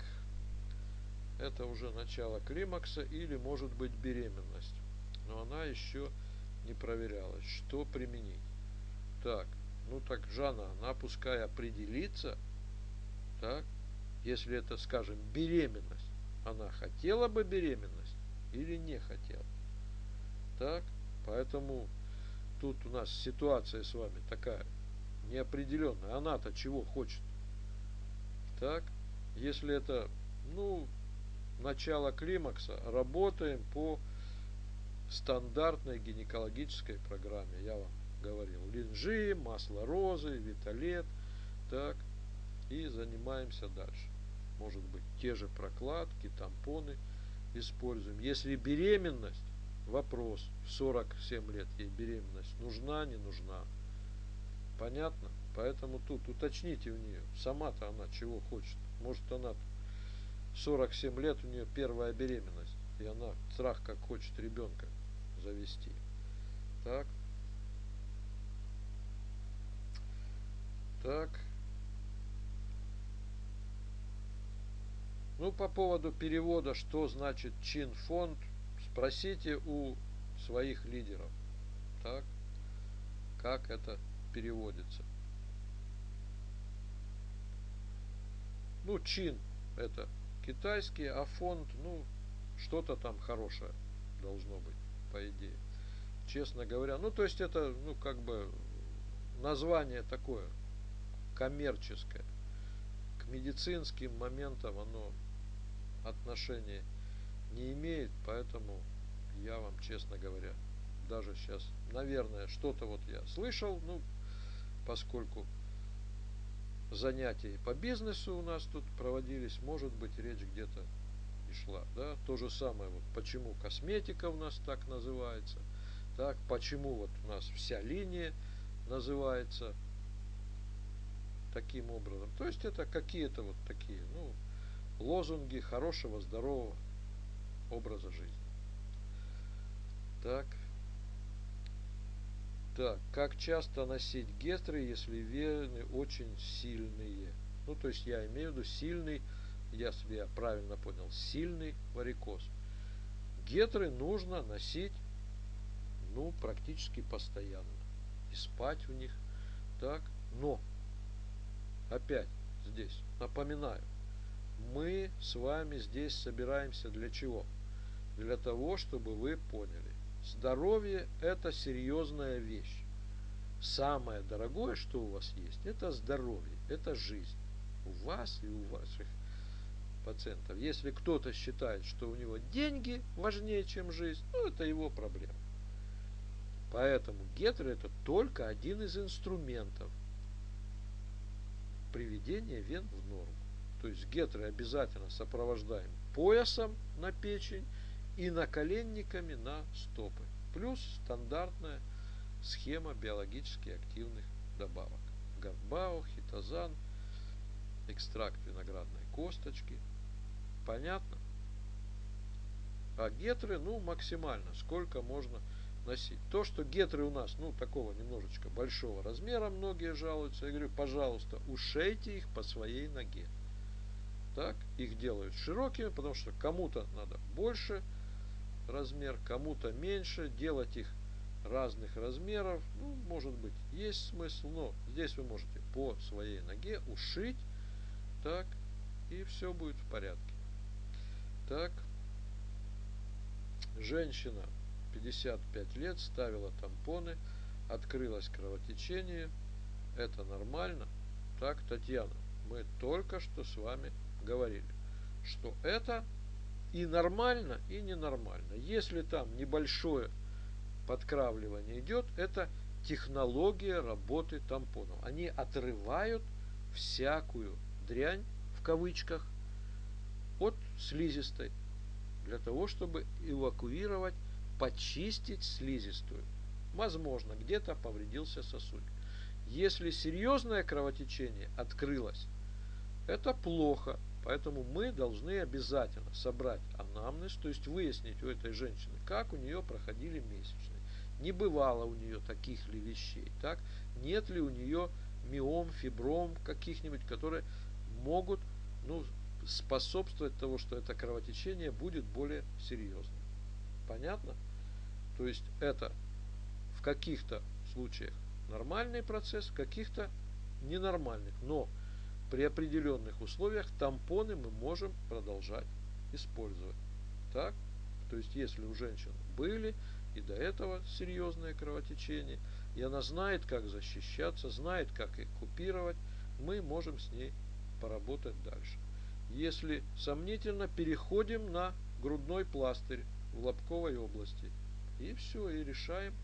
это уже начало климакса или может быть беременность. Но она еще не проверялась. Что применить? Так, ну так Жанна, она пускай определится. Так, если это, скажем, беременность. Она хотела бы беременность или не хотела? Так, поэтому тут у нас ситуация с вами такая неопределенная. Она-то чего хочет? Так, если это, ну, начало климакса, работаем по стандартной гинекологической программе. Я вам говорил, линжи, масло розы, виталет. Так, и занимаемся дальше. Может быть, те же прокладки, тампоны используем. Если беременность, вопрос, в сорок семь лет ей беременность нужна, не нужна. Понятно? Поэтому тут уточните у нее, сама-то она чего хочет. Может, она сорок семь лет, у нее первая беременность, и она страх как хочет ребенка завести. Так. Так. Ну, по поводу перевода, что значит чин-фонд, спросите у своих лидеров. Так. Как это переводится? Ну, чин это китайский, а фонд, ну, что-то там хорошее должно быть, по идее. Честно говоря, ну, то есть это, ну, как бы название такое коммерческое. К медицинским моментам оно отношения не имеет, поэтому я вам, честно говоря, даже сейчас, наверное, что-то вот я слышал, ну, поскольку занятия по бизнесу у нас тут проводились, может быть, речь где-то и шла, да, то же самое, вот почему косметика у нас так называется, так, почему вот у нас вся линия называется таким образом. То есть это какие-то вот такие, ну, лозунги хорошего, здорового образа жизни. Так, так, как часто носить гетры, если вены очень сильные? Ну, то есть я имею в виду сильный, если я правильно понял, сильный варикоз. Гетры нужно носить, ну, практически постоянно. И спать в них. Так, но, опять здесь, напоминаю, мы с вами здесь собираемся для чего? Для того, чтобы вы поняли. Здоровье – это серьезная вещь. Самое дорогое, что у вас есть, это здоровье, это жизнь. У вас и у ваших пациентов. Если кто-то считает, что у него деньги важнее, чем жизнь, ну, это его проблема. Поэтому гетры – это только один из инструментов приведения вен в норму. То есть гетры обязательно сопровождаем поясом на печень и наколенниками на стопы. Плюс стандартная схема биологически активных добавок. Гарбао, хитозан, экстракт виноградной косточки. Понятно? А гетры, ну, максимально, сколько можно носить. То, что гетры у нас, ну, такого немножечко большого размера, многие жалуются. Я говорю, пожалуйста, ушейте их по своей ноге. Так, их делают широкими, потому что кому-то надо больше размер, кому-то меньше. Делать их разных размеров, ну, может быть, есть смысл, но здесь вы можете по своей ноге ушить, так, и все будет в порядке. Так, женщина пятьдесят пять лет ставила тампоны, открылось кровотечение, это нормально? Так, Татьяна, мы только что с вами говорили, что это и нормально, и ненормально. Если там небольшое подкравливание идет, это технология работы тампонов. Они отрывают всякую дрянь, в кавычках, от слизистой, для того, чтобы эвакуировать, почистить слизистую. Возможно, где-то повредился сосудик. Если серьезное кровотечение открылось, это плохо. Поэтому мы должны обязательно собрать анамнез, то есть выяснить у этой женщины, как у нее проходили месячные. Не бывало у нее таких ли вещей, так? Нет ли у нее миом, фибром каких-нибудь, которые могут, ну, способствовать тому, что это кровотечение будет более серьезным. Понятно? То есть это в каких-то случаях нормальный процесс, в каких-то ненормальных. Но при определенных условиях тампоны мы можем продолжать использовать. Так? То есть, если у женщин были и до этого серьезное кровотечение, и она знает, как защищаться, знает, как их купировать, мы можем с ней поработать дальше. Если сомнительно, переходим на грудной пластырь в лобковой области. И все, и решаем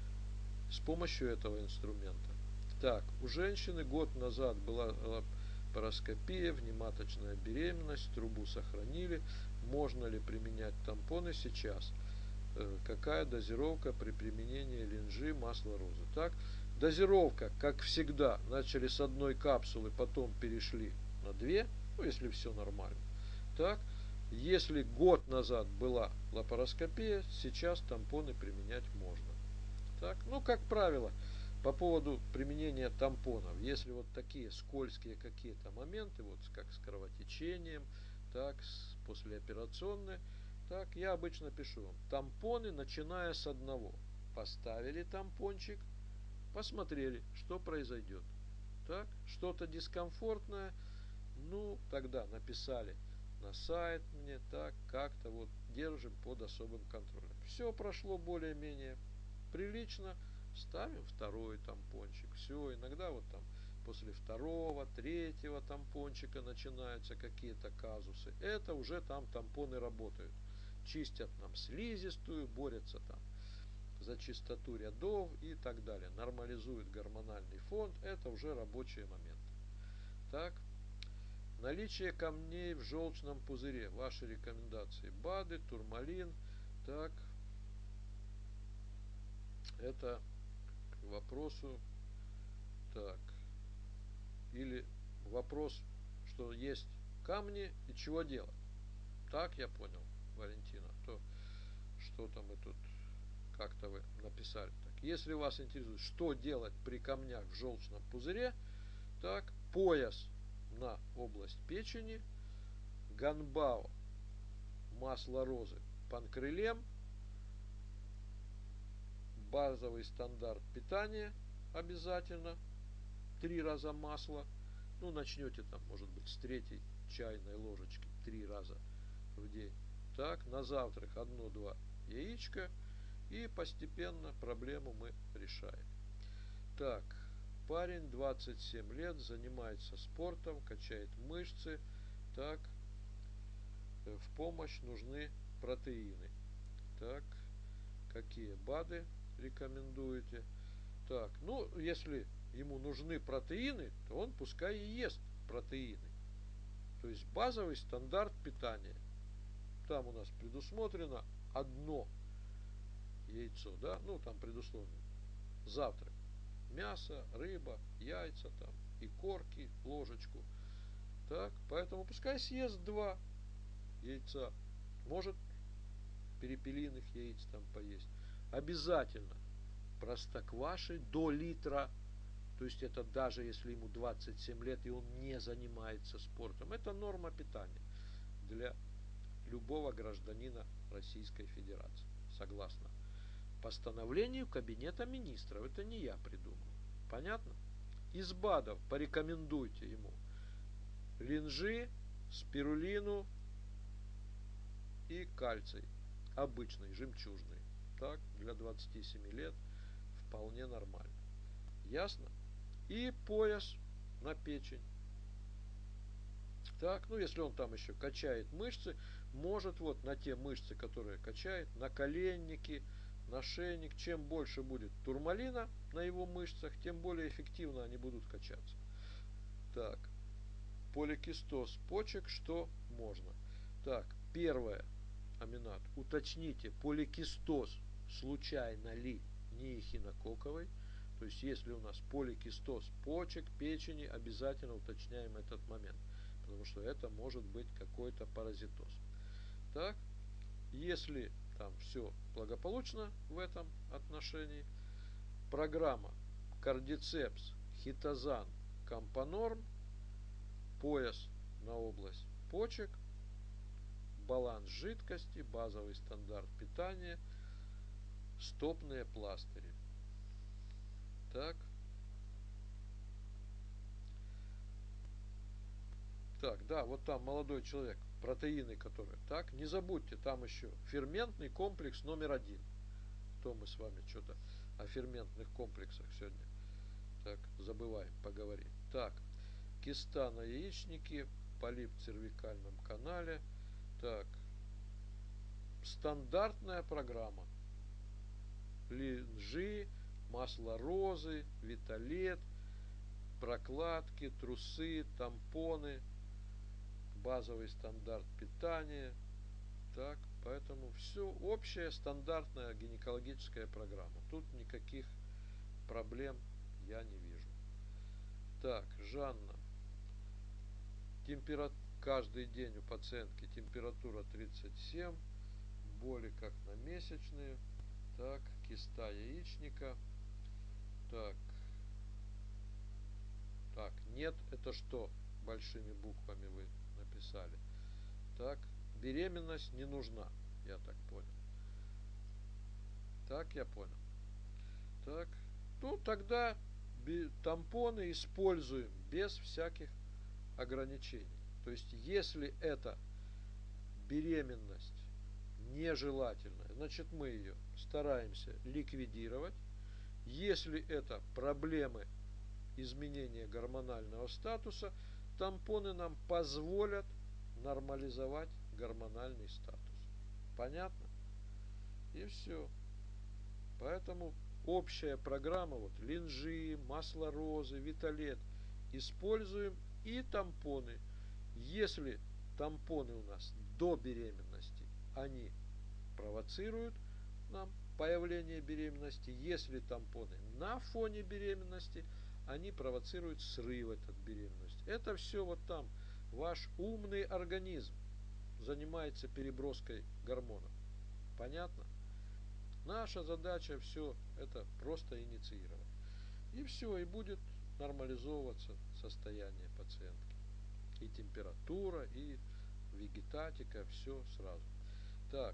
с помощью этого инструмента. Так, у женщины год назад была лапароскопия, внематочная беременность, трубу сохранили. Можно ли применять тампоны сейчас? Какая дозировка при применении линжи, масла розы? Так, дозировка, как всегда, начали с одной капсулы, потом перешли на две, ну, если все нормально. Так, если год назад была лапароскопия, сейчас тампоны применять можно. Так, ну, как правило, по поводу применения тампонов, если вот такие скользкие какие-то моменты, вот как с кровотечением, так, с послеоперационные, так, я обычно пишу вам, тампоны, начиная с одного. Поставили тампончик, посмотрели, что произойдет. Так, что-то дискомфортное, ну, тогда написали на сайт мне, так, как-то вот держим под особым контролем. Все прошло более-менее прилично, ставим второй тампончик. Все, иногда вот там после второго, третьего тампончика начинаются какие-то казусы. Это уже там тампоны работают. чистят нам слизистую, борются там за чистоту рядов и так далее. Нормализуют гормональный фон. Это уже рабочие моменты. Так. Наличие камней в желчном пузыре. Ваши рекомендации. БАДы, турмалин. Так. Это к вопросу. Так. Или вопрос, что есть камни и чего делать. Так я понял, Валентина. То что-то мы тут как-то вы написали. Так. Если вас интересует, что делать при камнях в желчном пузыре, так, пояс на область печени, ганбао, масло розы, панкрелем, базовый стандарт питания обязательно, три раза масло, ну начнете там, может быть, с третьей чайной ложечки, три раза в день. Так, на завтрак одно-два яичка, и постепенно проблему мы решаем. Так, парень, двадцать семь лет, занимается спортом, качает мышцы. Так, в помощь нужны протеины. Так, какие БАДы рекомендуете? Так, ну, если ему нужны протеины, то он пускай и ест протеины. То есть базовый стандарт питания. Там у нас предусмотрено одно яйцо, да, ну там предусмотрено завтрак. Мясо, рыба, яйца там и корки, ложечку. Так, поэтому пускай съест два яйца. Может перепелиных яиц там поесть. Обязательно простокваши до литра. То есть это даже если ему двадцать семь лет и он не занимается спортом. Это норма питания для любого гражданина Российской Федерации. Согласно постановлению Кабинета Министров. Это не я придумал. Понятно? Из БАДов порекомендуйте ему линжи, спирулину и кальций. Обычный, жемчужный. Так, для двадцати семи лет вполне нормально. Ясно? И пояс на печень. Так, ну если он там еще качает мышцы, может вот на те мышцы, которые качает, на коленники, на шейник, чем больше будет турмалина на его мышцах, тем более эффективно они будут качаться. Так, поликистоз почек, что можно? Так, первое, Аминат, уточните, поликистоз случайно ли не эхинококковый? То есть, если у нас поликистоз почек, печени, обязательно уточняем этот момент. Потому что это может быть какой-то паразитоз. Так, если там все благополучно в этом отношении, программа кардицепс, хитозан, компонорм, пояс на область почек, баланс жидкости, базовый стандарт питания, стопные пластыри. Так. Так, да, вот там молодой человек, протеины которые. Так, не забудьте, там еще ферментный комплекс номер один. То мы с вами что-то о ферментных комплексах сегодня так забываем поговорить. Так, киста на яичнике, полип в цервикальном канале. Так, стандартная программа. Линжи, масло розы, виталет, прокладки, трусы, тампоны, базовый стандарт питания. Так, поэтому все общая стандартная гинекологическая программа. Тут никаких проблем я не вижу. Так, Жанна. Температура каждый день у пациентки температура тридцать семь, боли как на месячные. Так, киста яичника. Так. Так, нет, это что? Большими буквами вы написали. Так, беременность не нужна, я так понял. Так, я понял. Так, ну тогда тампоны используем без всяких ограничений. То есть, если это беременность нежелательная, значит мы ее стараемся ликвидировать. Если это проблемы изменения гормонального статуса, тампоны нам позволят нормализовать гормональный статус. Понятно? И все. Поэтому общая программа, вот линжи, масло розы, виталет, используем и тампоны. Если тампоны у нас до беременности, они провоцируют нам появление беременности. Если тампоны на фоне беременности, они провоцируют срыв от беременности. Это все вот там. Ваш умный организм занимается переброской гормонов. Понятно? Наша задача все это просто инициировать. И все, и будет нормализовываться состояние пациентки. И температура, и вегетатика, все сразу. Так,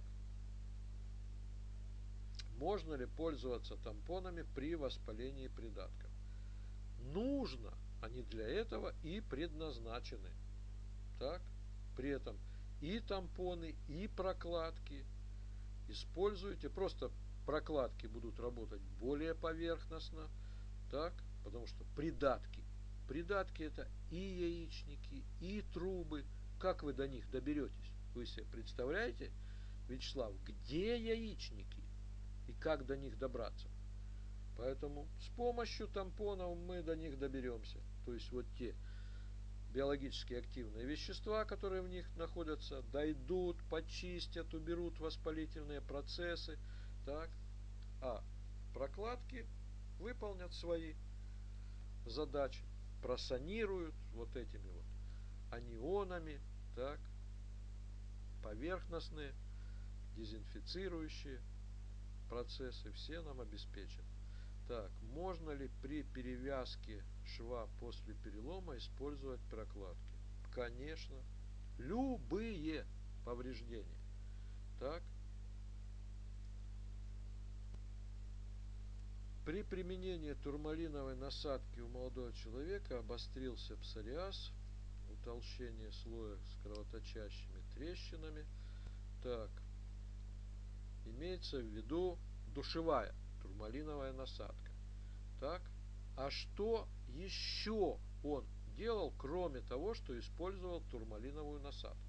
можно ли пользоваться тампонами при воспалении придатков? Нужно, они для этого и предназначены. Так, при этом и тампоны, и прокладки используйте. Просто прокладки будут работать более поверхностно, так, потому что придатки. Придатки это и яичники, и трубы. Как вы до них доберетесь? Вы себе представляете, Вячеслав, где яичники и как до них добраться? Поэтому с помощью тампонов мы до них доберемся. То есть вот те биологически активные вещества, которые в них находятся, дойдут, почистят, уберут воспалительные процессы. Так. А прокладки выполнят свои задачи, просанируют вот этими вот анионами, так, поверхностные, дезинфицирующие процессы все нам обеспечат. Так, можно ли при перевязке шва после перелома использовать прокладки? Конечно. Любые повреждения. Так, при применении турмалиновой насадки у молодого человека обострился псориаз, утолщение слоя с кровоточащими трещинами. Так, имеется в виду душевая турмалиновая насадка. Так, а что еще он делал, кроме того, что использовал турмалиновую насадку?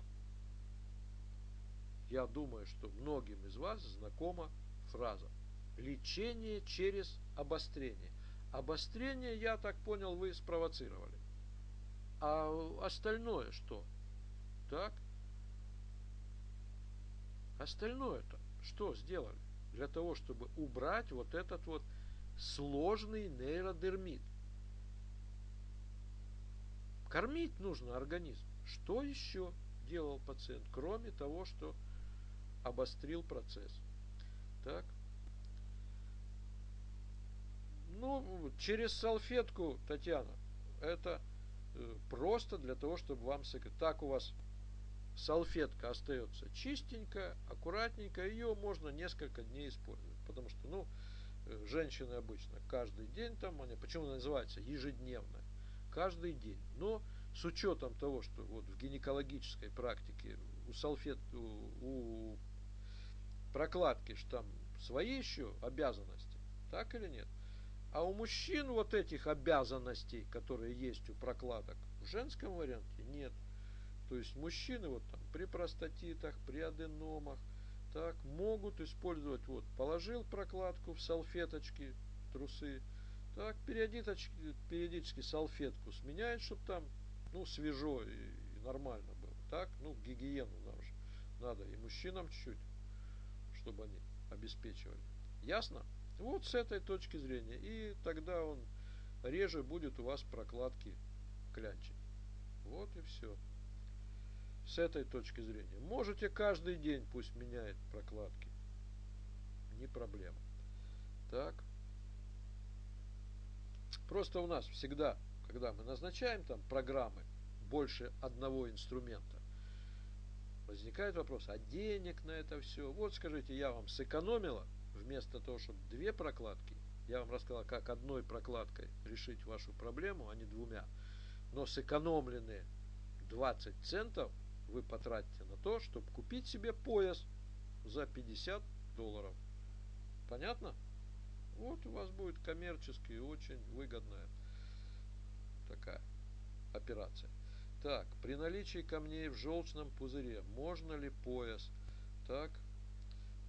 Я думаю, что многим из вас знакома фраза «лечение через обострение». Обострение, я так понял, вы спровоцировали. А остальное что? Так? Остальное-то что сделали? Для того, чтобы убрать вот этот вот сложный нейродермит. Кормить нужно организм. Что еще делал пациент, кроме того, что обострил процесс? Так. Ну, через салфетку, Татьяна, это э, просто для того, чтобы вам сэкономить. Так у вас салфетка остается чистенькая, аккуратненькая, ее можно несколько дней использовать. Потому что, ну, э, женщины обычно каждый день там, они, почему она называется ежедневная? Каждый день. Но с учетом того, что вот в гинекологической практике у салфет, у, у прокладки ж там свои еще обязанности, так или нет? А у мужчин вот этих обязанностей, которые есть у прокладок, в женском варианте нет. То есть мужчины вот там при простатитах, при аденомах, так, могут использовать, вот, положил прокладку в салфеточки, в трусы, так, периодически, периодически салфетку сменяет, чтобы там, ну, свежо и, и нормально было, так, ну, гигиену нам же надо и мужчинам чуть-чуть, чтобы они обеспечивали. Ясно? Вот с этой точки зрения. И тогда он реже будет у вас прокладки клянчить. Вот и все. С этой точки зрения. Можете каждый день пусть меняет прокладки. Не проблема. Так. Просто у нас всегда, когда мы назначаем там программы, больше одного инструмента, возникает вопрос, а денег на это все? Вот скажите, я вам сэкономила, вместо того, чтобы две прокладки, я вам рассказал, как одной прокладкой решить вашу проблему, а не двумя. Но сэкономленные двадцать центов вы потратите на то, чтобы купить себе пояс за пятьдесят долларов. Понятно? Вот у вас будет коммерчески очень выгодная такая операция. Так, при наличии камней в желчном пузыре можно ли пояс? Так,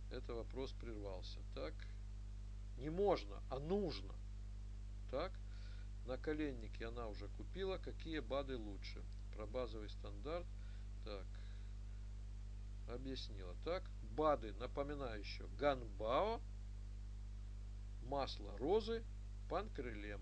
это вопрос прервался. Так, не можно, а нужно. Так, наколенники она уже купила. Какие БАДы лучше? Про базовый стандарт. Так, объяснила. Так, БАДы, напоминаю еще, Ганбао, масло розы, панкрелем.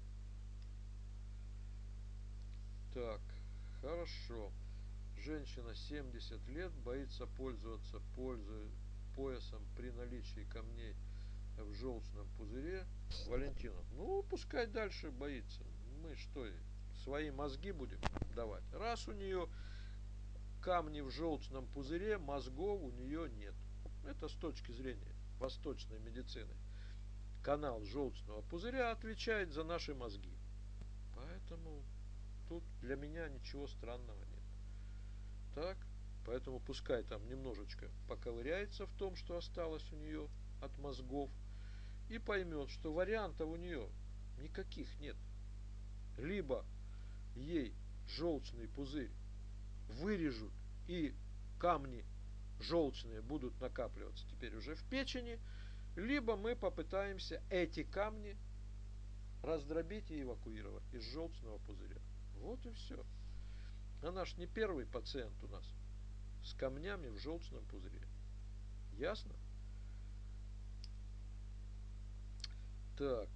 Так, хорошо. Женщина семьдесят лет, боится пользоваться пользу, поясом при наличии камней в желчном пузыре. Валентина, ну пускай дальше боится. Мы что, свои мозги будем давать? Раз у нее камни в желчном пузыре, мозгов у нее нет. Это с точки зрения восточной медицины. Канал желчного пузыря отвечает за наши мозги. Поэтому тут для меня ничего странного нет. Так, поэтому пускай там немножечко поковыряется в том, что осталось у нее от мозгов, и поймет, что вариантов у нее никаких нет. Либо ей желчный пузырь вырежут, и камни желчные будут накапливаться теперь уже в печени, либо мы попытаемся эти камни раздробить и эвакуировать из желчного пузыря. Вот и все. Она ж не первый пациент у нас с камнями в желчном пузыре. Ясно? Так.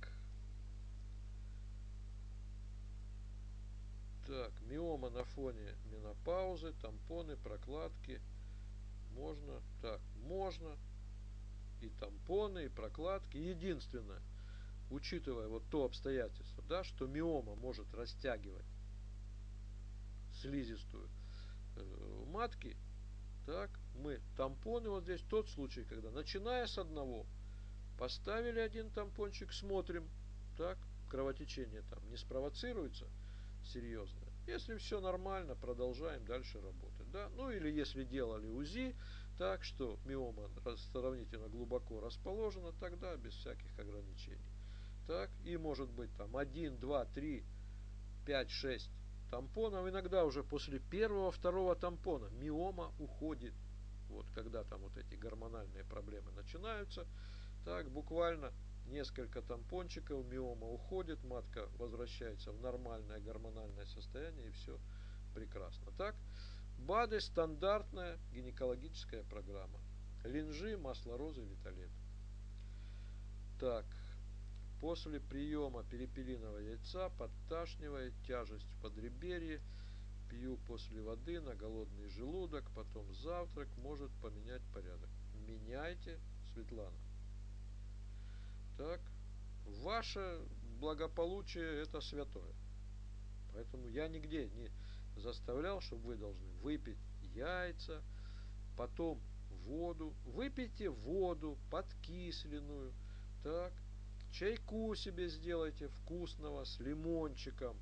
Так, миома на фоне менопаузы, тампоны, прокладки. Можно. Так, можно. И тампоны, и прокладки. Единственное, учитывая вот то обстоятельство, да, что миома может растягивать слизистую э, матки, так, мы тампоны, вот здесь тот случай, когда начиная с одного, поставили один тампончик, смотрим, так, кровотечение там не спровоцируется серьезно. Если все нормально, продолжаем дальше работать, да. Ну или если делали УЗИ, так что миома сравнительно глубоко расположена, тогда без всяких ограничений. Так, и может быть там один, два, три, пять, шесть тампонов. Иногда уже после первого, второго тампона миома уходит. Вот когда там вот эти гормональные проблемы начинаются, так буквально несколько тампончиков, миома уходит, матка возвращается в нормальное гормональное состояние, и все прекрасно. Так, БАДы стандартная гинекологическая программа. Линжи, масло розы, Виталет. Так, после приема перепелиного яйца подташнивает, тяжесть в подреберье, пью после воды на голодный желудок, потом завтрак, может поменять порядок. Меняйте, Светлана. Так, ваше благополучие это святое. Поэтому я нигде не заставлял, чтобы вы должны выпить яйца, потом воду. Выпейте воду подкисленную. Так, чайку себе сделайте вкусного с лимончиком.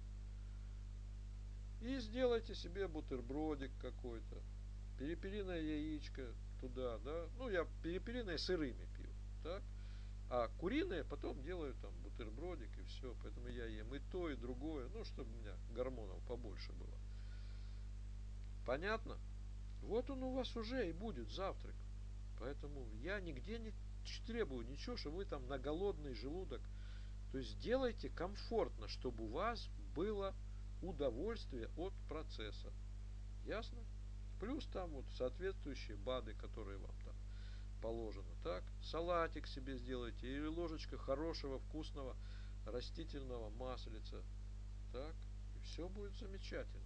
И сделайте себе бутербродик какой-то. Перепелиное яичко туда, да. Ну, я перепелиные сырыми пью. Так. А куриные потом делаю там бутербродик и все. Поэтому я ем и то, и другое. Ну, чтобы у меня гормонов побольше было. Понятно? Вот он у вас уже и будет завтрак. Поэтому я нигде не требую ничего, чтобы вы там на голодный желудок. То есть делайте комфортно, чтобы у вас было удовольствие от процесса. Ясно? Плюс там вот соответствующие БАДы, которые вам там положено. Так, салатик себе сделайте или ложечка хорошего вкусного растительного маслица. Так, и все будет замечательно.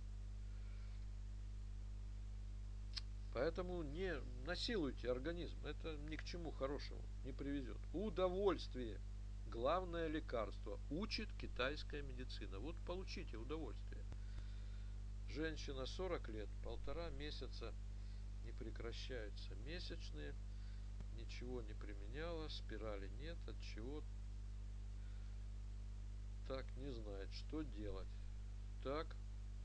Поэтому не насилуйте организм. Это ни к чему хорошему не приведет. Удовольствие. Главное лекарство. Учит китайская медицина. Вот получите удовольствие. Женщина сорок лет, полтора месяца не прекращаются месячные. Ничего не применяла, спирали нет, от чего так не знает, что делать. Так,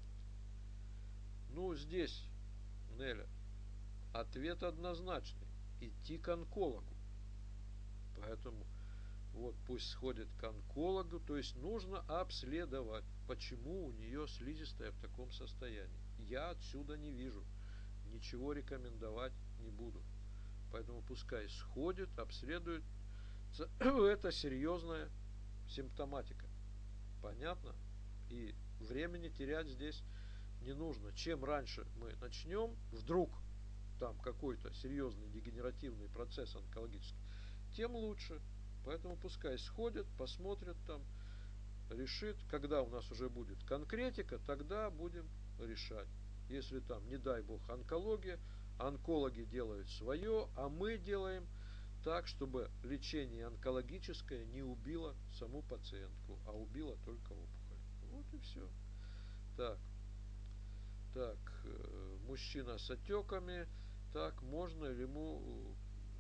ну здесь, Неля, ответ однозначный. Идти к онкологу. Поэтому вот пусть сходит к онкологу, то есть нужно обследовать, почему у нее слизистая в таком состоянии. Я отсюда не вижу, ничего рекомендовать не буду. Поэтому пускай сходит, обследует. Это серьезная симптоматика. Понятно? И времени терять здесь не нужно. Чем раньше мы начнем, вдруг там какой-то серьезный дегенеративный процесс онкологический, тем лучше. Поэтому пускай сходят, посмотрят там, решит. Когда у нас уже будет конкретика, тогда будем решать. Если там, не дай бог, онкология, онкологи делают свое, а мы делаем так, чтобы лечение онкологическое не убило саму пациентку, а убило только опухоль. Вот и все. Так, так, мужчина с отеками, так, можно ли ему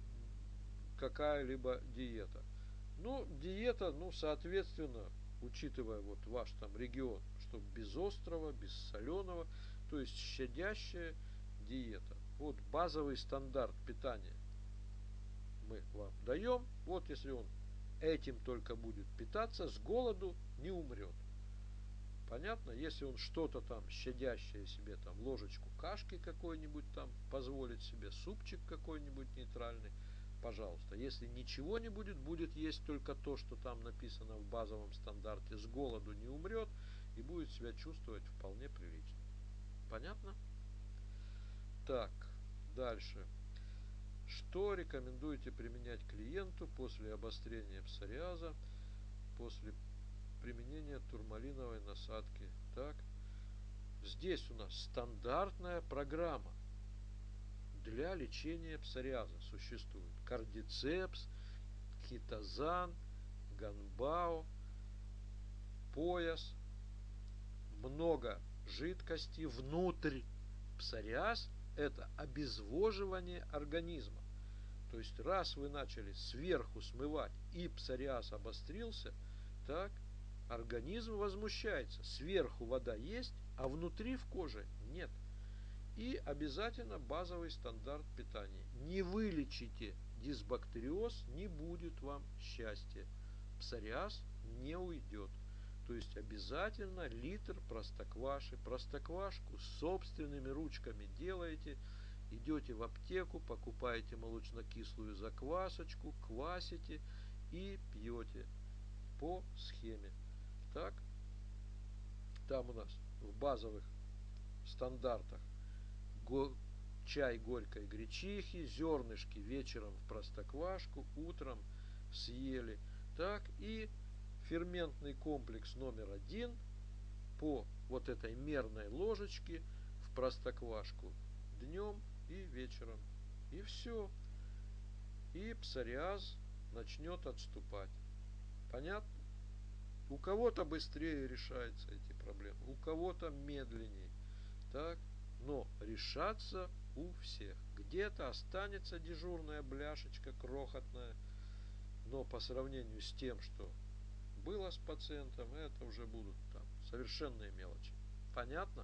какая-либо диета? Ну, диета, ну, соответственно, учитывая вот ваш там регион, чтобы без острого, без соленого, то есть щадящая диета. Вот базовый стандарт питания мы вам даем. Вот если он этим только будет питаться, с голоду не умрет. Понятно? Если он что-то там щадящее себе, там ложечку кашки какой-нибудь там позволит себе, супчик какой-нибудь нейтральный, пожалуйста. Если ничего не будет, будет есть только то, что там написано в базовом стандарте, с голоду не умрет и будет себя чувствовать вполне прилично. Понятно? Так, дальше. Что рекомендуете применять клиенту после обострения псориаза, после применения турмалиновой насадки? Так, здесь у нас стандартная программа для лечения псориаза существует. Кардицепс, хитозан, ганбао, пояс, много жидкости внутрь. Псориаз – это обезвоживание организма. То есть, раз вы начали сверху смывать и псориаз обострился, так, организм возмущается. Сверху вода есть, а внутри в коже нет. И обязательно базовый стандарт питания. Не вылечите дисбактериоз, не будет вам счастья. Псориаз не уйдет. То есть обязательно литр простокваши. Простоквашку собственными ручками делаете. Идете в аптеку, покупаете молочно-кислую заквасочку, квасите и пьете по схеме. Так, там у нас в базовых стандартах го- чай горькой гречихи, зернышки вечером в простоквашку, утром съели. Так, и ферментный комплекс номер один по вот этой мерной ложечке в простоквашку днем и вечером. И все. И псориаз начнет отступать. Понятно? У кого-то быстрее решаются эти проблемы, у кого-то медленнее. Так? Но решаться у всех. Где-то останется дежурная бляшечка крохотная, но по сравнению с тем, что было с пациентом, это уже будут там совершенные мелочи. Понятно?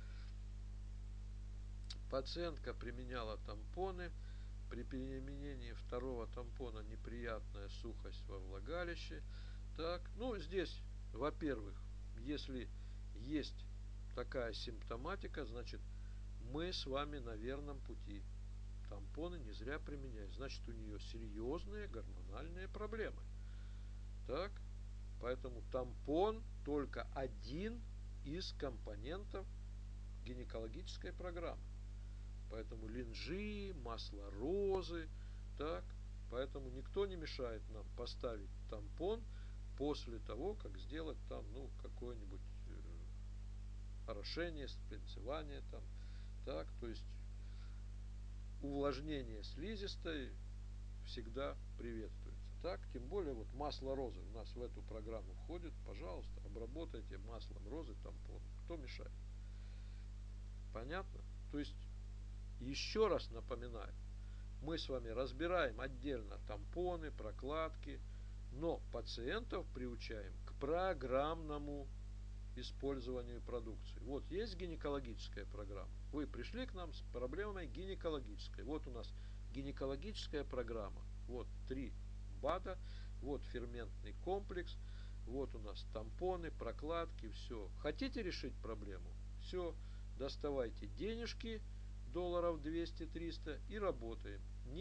Пациентка применяла тампоны. При применении второго тампона неприятная сухость во влагалище. Так, ну здесь, во-первых, если есть такая симптоматика, значит мы с вами на верном пути. Тампоны не зря применяют. Значит, у нее серьезные гормональные проблемы. Так, поэтому тампон только один из компонентов гинекологической программы. Поэтому линжи, масло розы, так, поэтому никто не мешает нам поставить тампон после того, как сделать там, ну, какое-нибудь э, орошение, спринцевание там, так, то есть увлажнение слизистой всегда приветствуется. Так, тем более вот масло розы у нас в эту программу входит, пожалуйста, обработайте маслом розы тампон. Кто мешает? Понятно? То есть, еще раз напоминаю, мы с вами разбираем отдельно тампоны, прокладки, но пациентов приучаем к программному использованию продукции. Вот есть гинекологическая программа. Вы пришли к нам с проблемой гинекологической. Вот у нас гинекологическая программа. Вот три БАДа, вот ферментный комплекс, вот у нас тампоны, прокладки, все. Хотите решить проблему? Все, доставайте денежки, долларов двести-триста и работаем. Нет,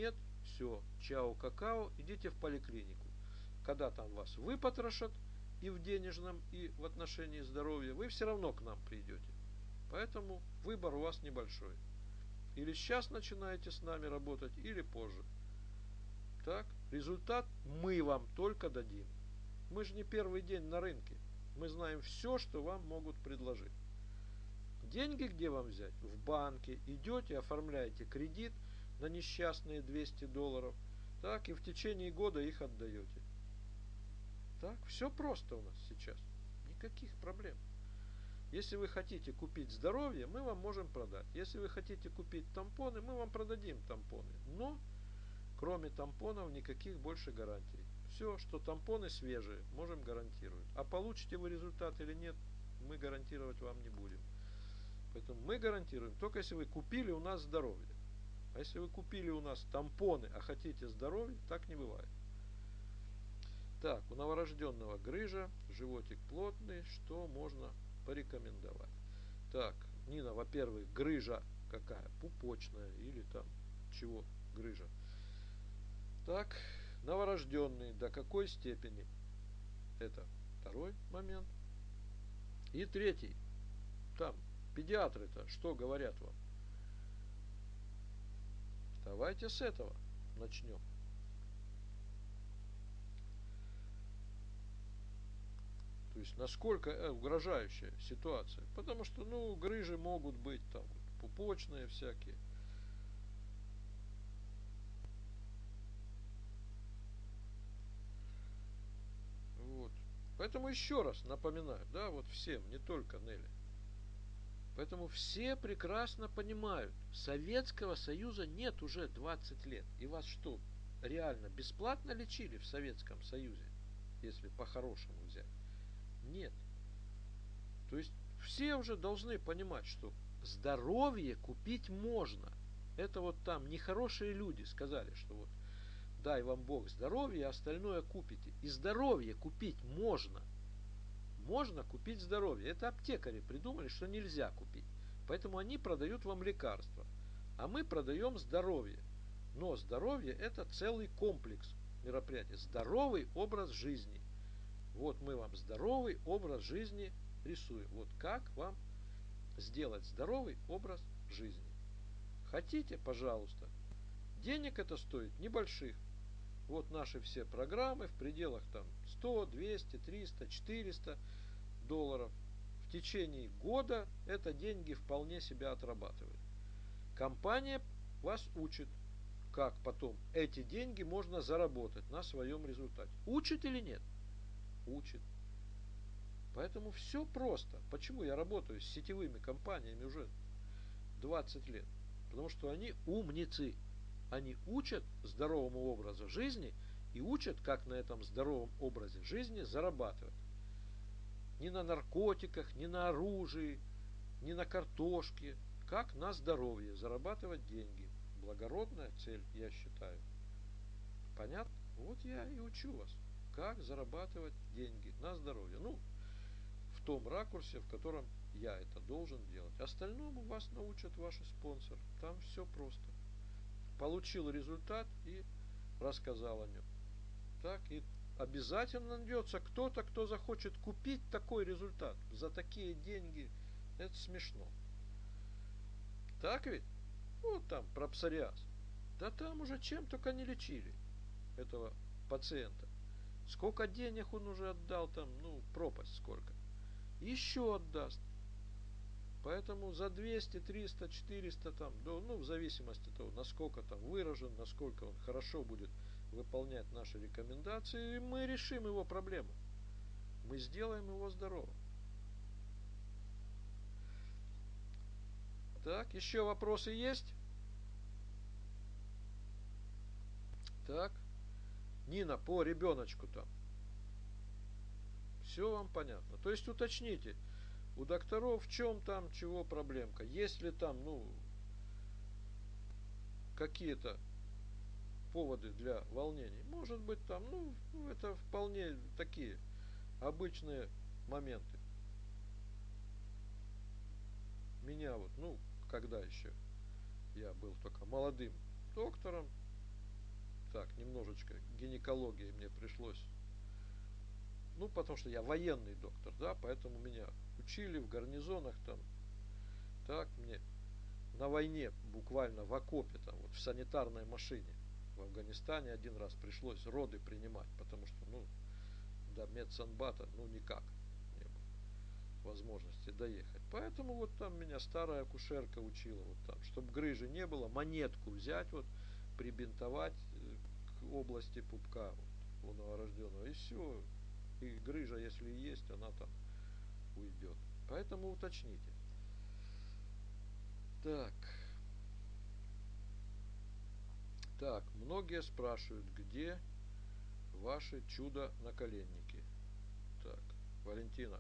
Все, чао, какао, идите в поликлинику. Когда там вас выпотрошат и в денежном, и в отношении здоровья, вы все равно к нам придете. Поэтому выбор у вас небольшой. Или сейчас начинаете с нами работать, или позже. Так, результат мы вам только дадим. Мы же не первый день на рынке. Мы знаем все, что вам могут предложить. Деньги где вам взять? В банке. Идете, оформляете кредит на несчастные двести долларов. Так, и в течение года их отдаете. Так, все просто у нас сейчас. Никаких проблем. Если вы хотите купить здоровье, мы вам можем продать. Если вы хотите купить тампоны, мы вам продадим тампоны. Но, кроме тампонов, никаких больше гарантий. Все, что тампоны свежие, можем гарантировать. А получите вы результат или нет, мы гарантировать вам не будем. Поэтому мы гарантируем, только если вы купили у нас здоровье. А если вы купили у нас тампоны, а хотите здоровье, так не бывает. Так, у новорожденного грыжа, животик плотный, что можно порекомендовать? Так, Нина, во-первых, грыжа какая? Пупочная или там чего грыжа? Так, новорожденный до какой степени? Это второй момент. И третий. Там, педиатры-то что говорят вам? Давайте с этого начнем. То есть, насколько угрожающая ситуация. Потому что, ну, грыжи могут быть там пупочные всякие. Вот. Поэтому еще раз напоминаю, да, вот всем, не только Нелли. Поэтому все прекрасно понимают, Советского Союза нет уже двадцать лет. И вас что, реально бесплатно лечили в Советском Союзе? Если по-хорошему взять. Нет. То есть все уже должны понимать, что здоровье купить можно. Это вот там нехорошие люди сказали, что вот дай вам Бог здоровье, а остальное купите. И здоровье купить можно. Можно купить здоровье. Это аптекари придумали, что нельзя купить. Поэтому они продают вам лекарства. А мы продаем здоровье. Но здоровье это целый комплекс мероприятий. Здоровый образ жизни. Вот мы вам здоровый образ жизни рисуем. Вот как вам сделать здоровый образ жизни. Хотите, пожалуйста. Денег это стоит небольших. Вот наши все программы в пределах там сто, двести, триста, четыреста долларов. В течение года это деньги вполне себя отрабатывает. Компания вас учит, как потом эти деньги можно заработать на своем результате. Учит или нет? Учит. Поэтому все просто. Почему я работаю с сетевыми компаниями уже двадцать лет? Потому что они умницы. Они учат здоровому образу жизни и учат, как на этом здоровом образе жизни зарабатывать. Ни на наркотиках, ни на оружии, ни на картошке. Как на здоровье зарабатывать деньги. Благородная цель, я считаю. Понятно? Вот я и учу вас, как зарабатывать деньги на здоровье. Ну, в том ракурсе, в котором я это должен делать. Остальному вас научат ваши спонсоры. Там все просто. Получил результат и рассказал о нем. Так, и обязательно найдется кто-то, кто захочет купить такой результат за такие деньги. Это смешно. Так ведь? Вот там про псориаз. Да там уже чем только не лечили этого пациента. Сколько денег он уже отдал там, ну, пропасть сколько. Еще отдаст. Поэтому за двести, триста, четыреста там, ну, в зависимости от того, насколько там выражен, насколько он хорошо будет выполнять наши рекомендации, мы решим его проблему. Мы сделаем его здоровым. Так, еще вопросы есть? Так, Нина, по ребеночку там. Все вам понятно. То есть уточните у докторов, в чем там, чего проблемка. Есть ли там, ну, какие-то поводы для волнений. Может быть там, ну, это вполне такие обычные моменты. Меня вот, ну, когда еще я был только молодым доктором, так, немножечко гинекологии мне пришлось. Ну, потому что я военный доктор, да, поэтому меня учили в гарнизонах там. Так, мне на войне, буквально в окопе, там, вот в санитарной машине в Афганистане один раз пришлось роды принимать, потому что, ну, до медсанбата, ну, никак не было возможности доехать. Поэтому вот там меня старая акушерка учила, вот там, чтобы грыжи не было, монетку взять, вот, прибинтовать к области пупка вот, у новорожденного, и все. И грыжа, если и есть, она там уйдет. Поэтому уточните. Так. Так, многие спрашивают, где ваши чудо-наколенники. Так, Валентина.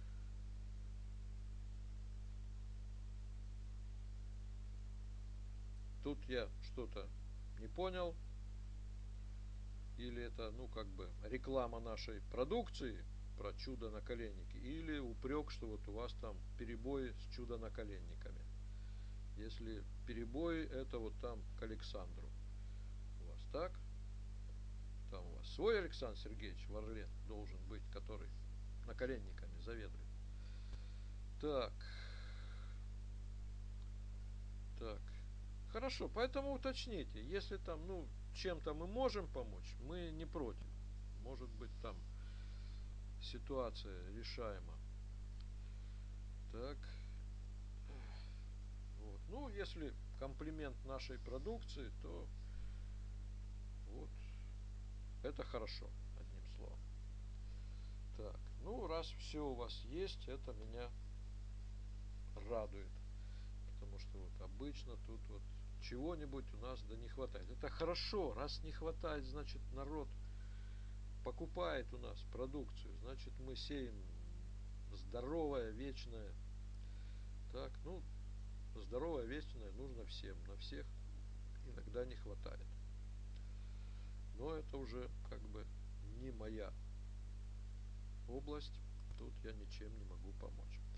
Тут я что-то не понял. Или это, ну, как бы реклама нашей продукции про чудо-наколенники, или упрек, что вот у вас там перебои с чудо-наколенниками. Если перебои, это вот там к Александру. У вас так? Там у вас свой Александр Сергеевич Варлен должен быть, который наколенниками заведует. Так. Так. Хорошо, поэтому уточните, если там, ну, чем-то мы можем помочь, мы не против. Может быть, там ситуация решаема. Так. Вот. Ну, если комплимент нашей продукции, то вот это хорошо, одним словом. Так, ну, раз все у вас есть, это меня радует. Потому что вот обычно тут вот чего-нибудь у нас да не хватает. Это хорошо, раз не хватает, значит народ покупает у нас продукцию, значит мы сеем здоровое, вечное. Так, ну, здоровое, вечное нужно всем, на всех иногда не хватает. Но это уже как бы не моя область, тут я ничем не могу помочь.